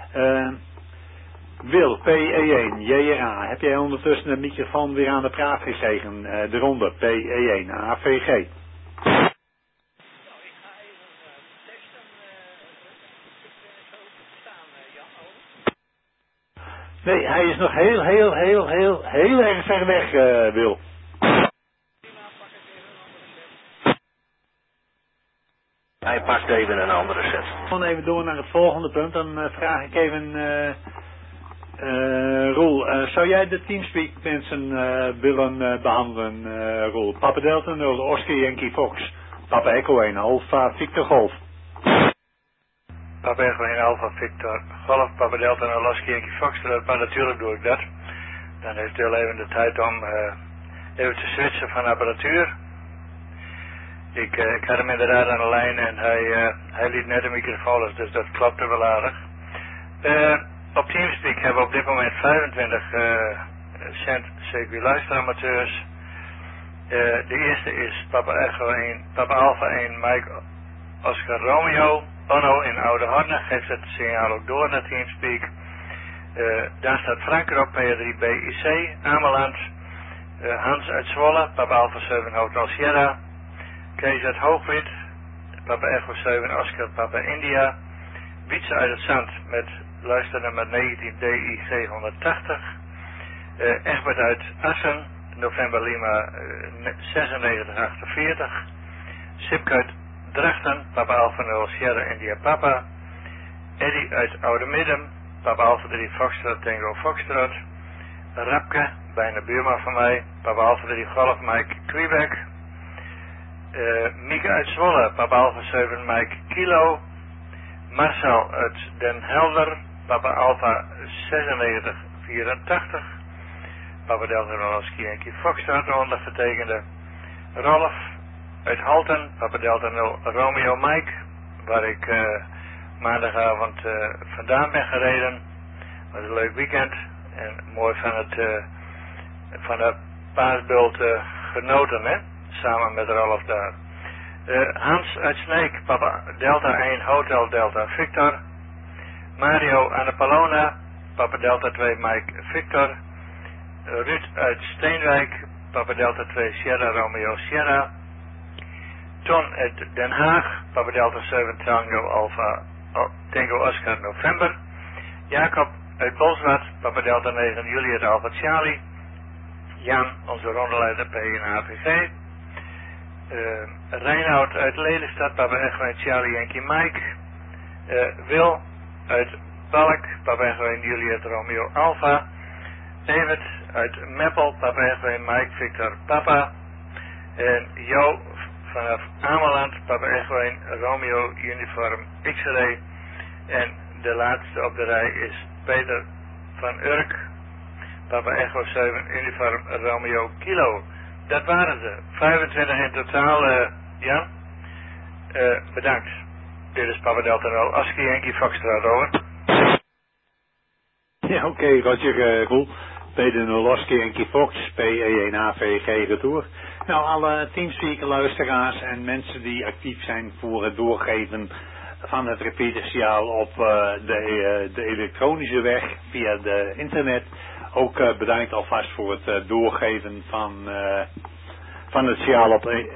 Wil, PE1, JRA, heb jij ondertussen de microfoon weer aan de praat gekregen? De ronde, PE1, AVG. Nee, hij is nog heel erg ver weg, Wil. Hij pakt even een andere set. Gewoon even door naar het volgende punt. Dan vraag ik even Roel, zou jij de Teamspeak mensen willen behandelen, Roel? Papa Delta 0, Oscar Yankee Fox. Papa Echo 1, Alpha Victor Golf. Papa Echo 1, Alpha Victor Golf, Papa Delta 0, Oscar Yankee Fox. Maar natuurlijk doe ik dat. Dan heeft Deel even de tijd om even te switchen van apparatuur. Ik had hem inderdaad aan de lijn en hij liet net een microfoon los, dus dat klopte wel aardig. Op Teamspeak hebben we op dit moment 25 CQ luisteramateurs. De eerste is Papa Echo 1, Papa Alpha 1, Mike Oscar Romeo. Onno in Oude Horne geeft het signaal ook door naar Teamspeak. Daar staat Frank erop, PR3BIC, Ameland. Hans uit Zwolle, Papa Alpha 7 Hotel Sierra. Kees uit Hoogwind, Papa Echo 7 Oscar, Papa India. Wietse uit het Zand met luisternummer 19 DIG 180. Egbert uit Assen, November Lima 9648. Sipke uit Drachten, Papa Alpha 0 Sierra India Papa. Eddy uit Oude Midden, Papa Alpha 3 Foxtrot Tango Foxtrot. Rapke, bijna buurman van mij, Papa Alpha 3 Golf Mike Quebec. Mieke uit Zwolle, Papa Alpha 7 Mike Kilo. Marcel uit Den Helder, Papa Alpha 9684. Papa Delta Roloski Yankee Foxtrot ondergetekende. Rolf uit Halten, Papa Delta 0 Romeo Mike, waar ik maandagavond vandaan ben gereden. Het was een leuk weekend en mooi van de paasbult genoten, hè? Samen met Rolf daar. Hans uit Sneek, Papa Delta 1 Hotel Delta Victor. Mario Annapolona, Papa Delta 2 Mike Victor. Ruud uit Steenwijk, Papa Delta 2 Sierra Romeo Sierra. Ton uit Den Haag, Papa Delta 7 Tango Alpha Tango Oscar November. Jacob uit Bolsward, Papa Delta 9 Juliet Alpha Charlie. Jan, onze rondeleider P en AVG. Reinoud uit Lelystad, Papa Echo 1 Charlie Yankee Mike. Wil uit Balk, Papa Echo 1 Juliet Romeo Alpha. Evert uit Meppel, Papa Echo 1 Mike Victor Papa. En Jo vanaf Ameland, Papa Echo 1 Romeo Uniform X-ray. En de laatste op de rij is Peter van Urk, Papa Echo 7 Uniform Romeo Kilo. Dat waren ze. 25 in totaal, Jan. Bedankt. Dit is Papa Delta 0, Aski Yankee Foxtrot, over. Ja, oké, Roger, Roel. Peter 0, Aski Yankee Fox, PE1 AVG Retour. Nou, alle Teamspeaker luisteraars en mensen die actief zijn voor het doorgeven van het repeatersignaal op de elektronische weg via de internet. Ook bedankt alvast voor het doorgeven van het signaal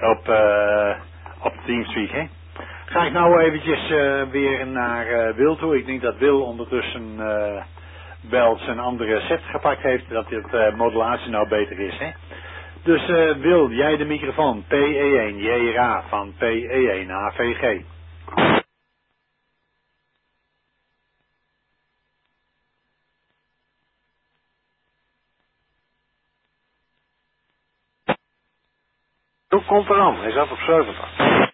op Teamspeak. Hè. Ga ik nou eventjes weer naar Wil toe. Ik denk dat Wil ondertussen belt zijn andere set gepakt heeft. Dat de modulatie nou beter is. Hè. Dus Wil, jij de microfoon. PE1 JRA van PE1 AVG. Hoe komt er aan? Hij zat op 70.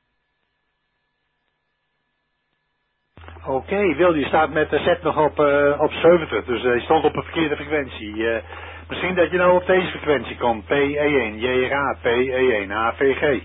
Oké, Wil, die staat met de set nog op 70, dus hij stond op een verkeerde frequentie. Misschien dat je nou op deze frequentie komt. PE1 JRA, PE1 AVG.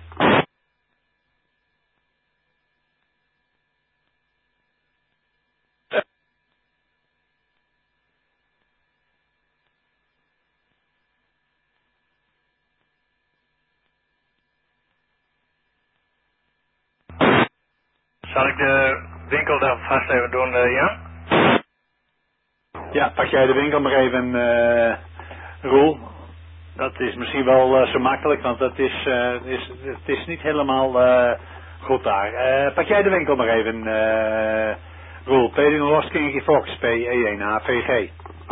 Zal ik de winkel dan vast even doen, Jan? Ja, pak jij de winkel maar even, Roel. Dat is misschien wel zo makkelijk, want het is niet helemaal goed daar. Pak jij de winkel maar even, Roel. Peter Lost Kinky Fox, PE1 AVG.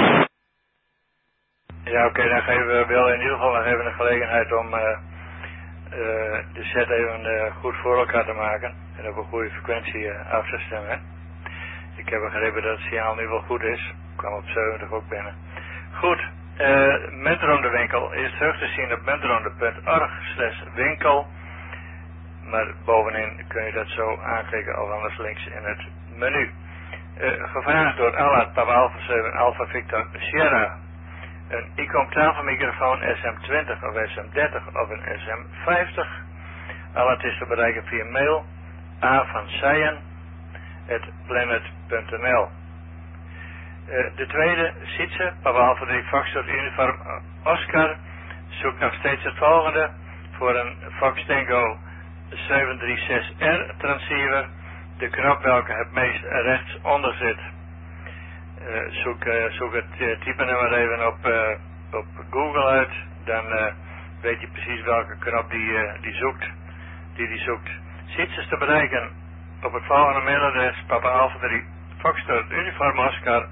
Ja, oké, dan geven we wel in ieder geval nog even de gelegenheid om de set even goed voor elkaar te maken. En op een goede frequentie af te stemmen. Ik heb begrepen dat het signaal nu wel goed is. Ik kwam op 70 ook binnen. Goed, Muntronde winkel is terug te zien op muntronde.org/winkel. Maar bovenin kun je dat zo aanklikken of anders links in het menu. Gevraagd door Allard Papa Alpha 7 Alpha Victor Sierra. Een ICOM tafelmicrofoon SM20 of SM30 of een SM50. Allard is te bereiken via mail avansijen@planet.nl. De tweede, Sietse, Papa Alpha 3 Foxtrot Uniform Oscar, zoekt nog steeds het volgende. voor een Fox Tango 736R transceiver. De knop welke het meest rechtsonder zit. Zoek het typenummer even op Google uit. Dan weet je precies welke knop die zoekt. Ziet ze te bereiken op het volgende mailadres Papa Alpha 3 Foxtrot Uniform Oscar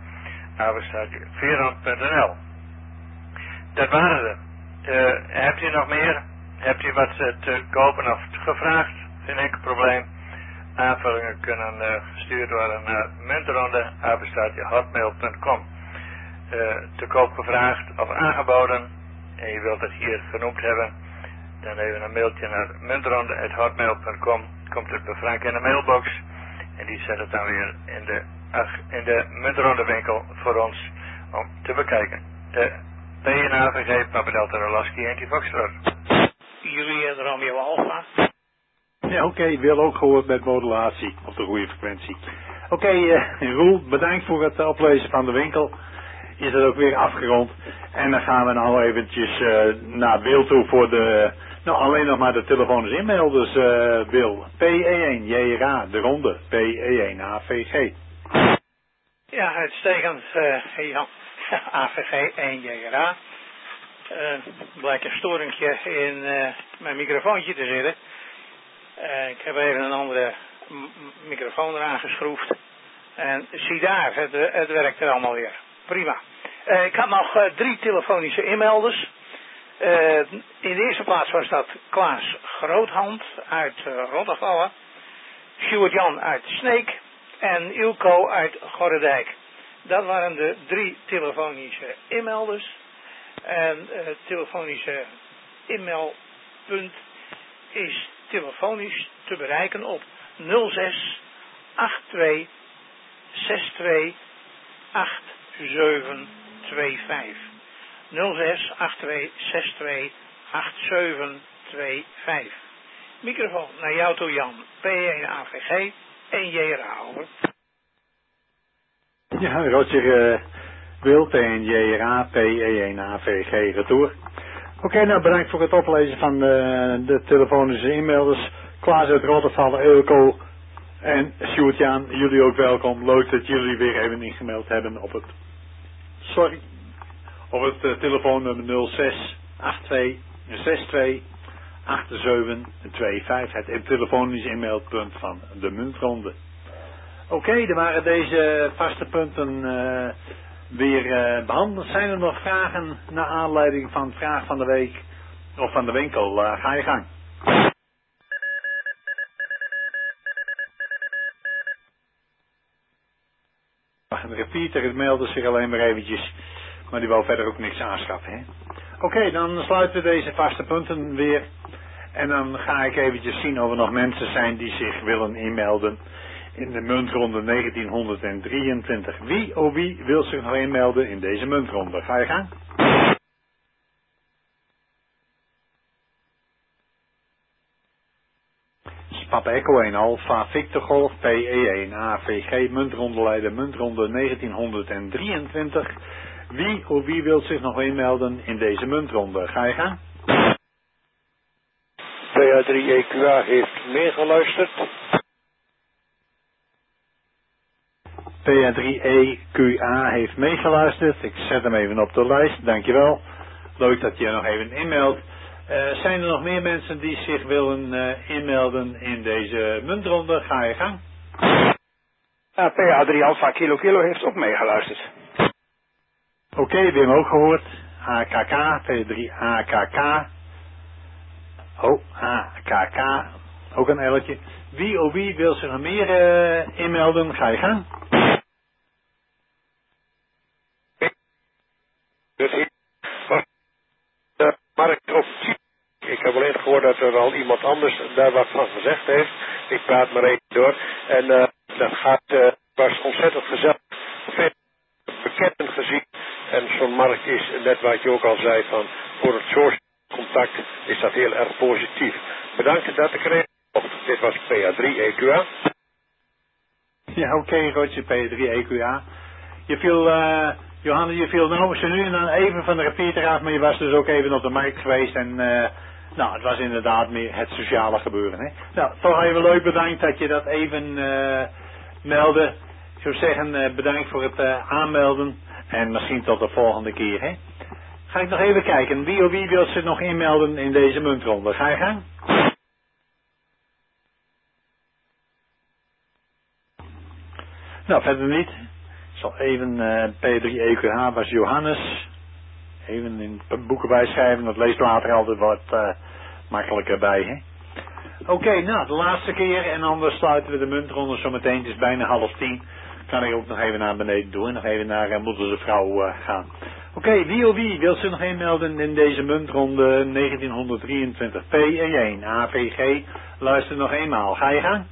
@veerand.nl. Dat waren ze. Hebt u nog meer? Hebt u wat te kopen of gevraagd? Geen enkel probleem. Aanvullingen kunnen gestuurd worden naar muntronde@hotmail.com. Te koop gevraagd of aangeboden en je wilt het hier genoemd hebben, dan even een mailtje naar muntronde@hotmail.com. Komt het bij Frank in de mailbox en die zet het dan weer in de muntronde winkel voor ons om te bekijken. PNAVG Papa Delta Rolaski en Foxtrot. Jullie en Romeo Alpha. Ja, oké, wil ook gehoord met modulatie op de goede frequentie. Oké, Roel, bedankt voor het oplezen van de winkel. Is het ook weer afgerond. En dan gaan we nou eventjes naar Wil toe voor de... Nou, alleen nog maar de telefoon is inmail, dus Wil. PE1, JRA, de ronde. PE1, AVG. Ja, uitstekend, Jan. AVG 1 JRA. Blijkt een storingje in mijn microfoontje te zitten. Ik heb even een andere microfoon eraan geschroefd. En zie daar, het werkt er allemaal weer. Prima. Ik had nog 3 telefonische inmelders. In de eerste plaats was dat Klaas Groothand uit Rottervallen. Sjoerd Jan uit Sneek. En Ilko uit Gorredijk. Dat waren de 3 telefonische inmelders. En het telefonische e-mailpunt is telefonisch te bereiken op 06 82 62 8725. 06 82 62 8725. Microfoon naar jou toe, Jan. P1 AVG 1 JRA, over. Ja, Roger Wild en JRA PE1 AVG retour. Oké, nou bedankt voor het oplezen van de telefonische e-mailers. Klaas uit Rottervallen, Ilko en Sjoerd-Jan. Jullie ook welkom. Leuk dat jullie weer even ingemeld hebben op het... Sorry. Op het telefoonnummer 06 82 62 8725. Het telefonisch e-mailpunt van de muntronde. Oké, dan waren deze vaste punten weer behandeld. Zijn er nog vragen naar aanleiding van de vraag van de week of van de winkel? Ga je gang. De repeater meldde zich alleen maar eventjes, maar die wou verder ook niks aanschaffen. Oké, dan sluiten we deze vaste punten weer. En dan ga ik eventjes zien of er nog mensen zijn die zich willen inmelden in de muntronde 1923. Wie wil zich nog inmelden in deze muntronde? Ga je gang. Papa Echo 1 Alpha Victor Golf PE1 AVG muntrondeleider muntronde 1923. Wie wil zich nog inmelden in deze muntronde? Ga je gaan? PA3EQA heeft meegeluisterd. PA3EQA heeft meegeluisterd. Ik zet hem even op de lijst. Dankjewel. Leuk dat je nog even inmeldt. Zijn er nog meer mensen die zich willen inmelden in deze muntronde? Ga je gang. PA3 Alpha Kilo Kilo heeft ook meegeluisterd. Oké, Wim ook gehoord. AKK, P3 AKK. Oh, AKK. Ook een L'tje. Wie wil zich nog meer inmelden? Ga je gang. Mark op. Ik heb alleen gehoord dat er al iemand anders daar wat van gezegd heeft. Ik praat maar even door. En dat was ontzettend gezellig. Veel bekend gezien. En zo'n Mark is, net wat je ook al zei, van voor het social contact is dat heel erg positief. Bedankt dat ik er even op. Dit was PA3EQA. Ja, oké, Roger, PA3EQA. Je viel... Johannes, je viel nou zo nu en dan even van de repeater af, maar je was dus ook even op de markt geweest en Nou, het was inderdaad meer het sociale gebeuren. Hè? Nou, toch even leuk, bedankt dat je dat even meldde. Ik zou zeggen, bedankt voor het aanmelden. En misschien tot de volgende keer. Hè? Ga ik nog even kijken. Wie wil zich nog inmelden in deze muntronde? Ga je gang? Nou, verder niet. Ik zal even P3 EQH was Johannes. Even in het boeken bijschrijven. Dat leest later altijd wat makkelijker bij. Hè? Oké, nou, de laatste keer. En anders sluiten we de muntronde zo meteen. Het is bijna 9:30. Kan ik ook nog even naar beneden doen. Nog even naar moeder vrouw gaan. Oké, wie wil zich nog inmelden in deze muntronde 1923 P1 AVG? Luister nog eenmaal. Ga je gang?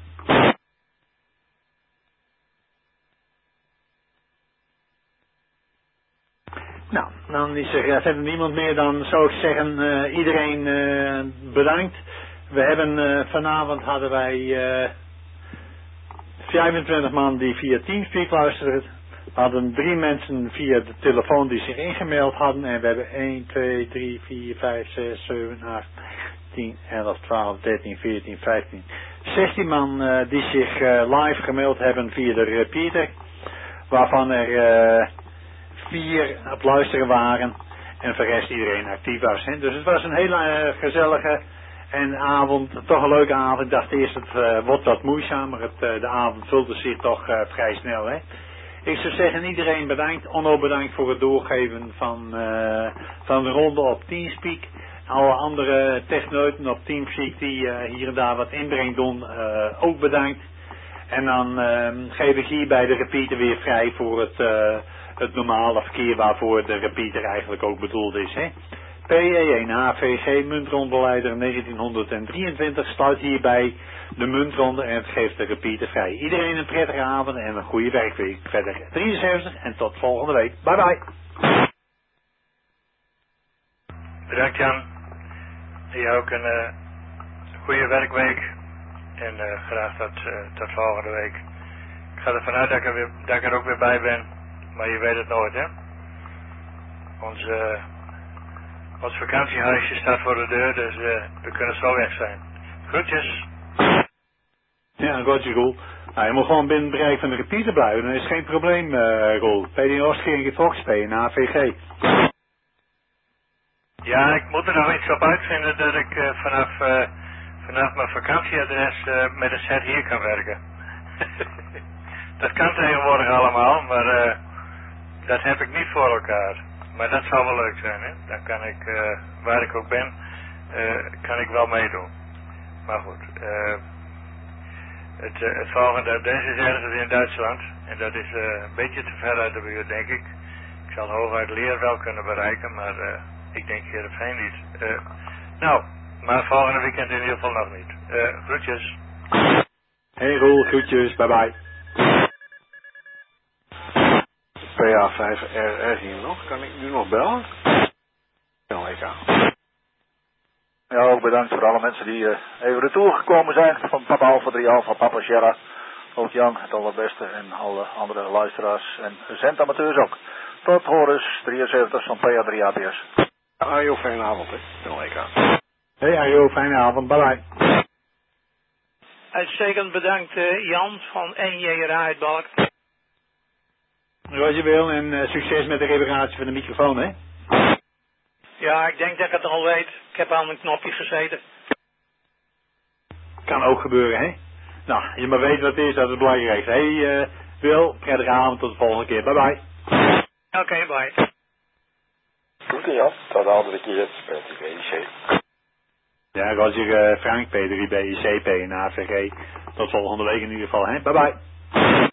Nou, dan is er verder niemand meer. Dan zou ik zeggen, iedereen bedankt. We hebben vanavond hadden wij 25 man die via Teamspeak luisterden. We hadden 3 mensen via de telefoon die zich ingemeld hadden. En we hebben 1, 2, 3, 4, 5, 6, 7, 8, 10, 11, 12, 13, 14, 15, 16 man die zich live gemeld hebben via de repeater. Waarvan er 4 op luisteren waren. En voor de rest iedereen actief was. Hè? Dus het was een hele gezellige avond. Toch een leuke avond. Ik dacht eerst het wordt wat moeizamer. De avond vulde zich toch vrij snel. Hè? Ik zou zeggen iedereen bedankt. Onno bedankt voor het doorgeven van de ronde op Teamspeak. Alle andere techneuten op Teamspeak die hier en daar wat inbreng doen. Ook bedankt. En dan geef ik hier bij de repeater weer vrij voor het normale verkeer waarvoor de repeater eigenlijk ook bedoeld is. Hè? PE1 AVG muntrondeleider 1923 sluit hierbij de muntronde en het geeft de repeater vrij. Iedereen een prettige avond en een goede werkweek. Verder 73 en tot volgende week. Bye bye. Bedankt Jan. Je ook een goede werkweek en graag tot volgende week. Ik ga ervan uit dat ik er ook weer bij ben. Maar je weet het nooit, hè. Ons vakantiehuisje staat voor de deur, dus we kunnen zo weg zijn. Groetjes. Ja, Roger Roel. Nou, je moet gewoon binnen het bereik van de repeater blijven, dan is geen probleem, Roel. PD Oostgering het Volksspelen, AVG. Ja, ik moet er nog iets op uitvinden dat ik vanaf mijn vakantieadres met een set hier kan werken. Dat kan tegenwoordig allemaal, maar dat heb ik niet voor elkaar. Maar dat zal wel leuk zijn, hè. Dan kan ik, waar ik ook ben, kan ik wel meedoen. Maar goed, het volgende, deze is ergens in Duitsland. En dat is een beetje te ver uit de buurt, denk ik. Ik zal hooguit Leer wel kunnen bereiken, maar ik denk Heerenveen niet. Nou, maar volgende weekend in ieder geval nog niet. Groetjes. Hey Roel, groetjes, bye bye. PA5RR hier nog. Kan ik nu nog bellen? Ja, ook bedankt voor alle mensen die even retour gekomen zijn. Van Papa Alpha 3 Alpha, Papa Sierra. Ook Jan, het allerbeste. En alle andere luisteraars en zendamateurs ook. Tot Horus 73 van PA3 APS. Arjo, fijne avond, hè. Hey Arjo, fijne avond, bye bye. Uitstekend bedankt Jan van NJ Raadbalk. Roger Wil en succes met de reparatie van de microfoon, hè? Ja, ik denk dat ik het al weet. Ik heb aan een knopje gezeten. Kan ook gebeuren, hè? Nou, je maar weet wat het is, dat is het belangrijkste. Hey Wil, prettige avond, tot de volgende keer. Bye bye. Oké, bye. Goed, Jan. Tot de andere keer. PDBIC. Ja, Roger Frank, P3BIC, PNAVG. Tot volgende week in ieder geval, hè? Bye bye.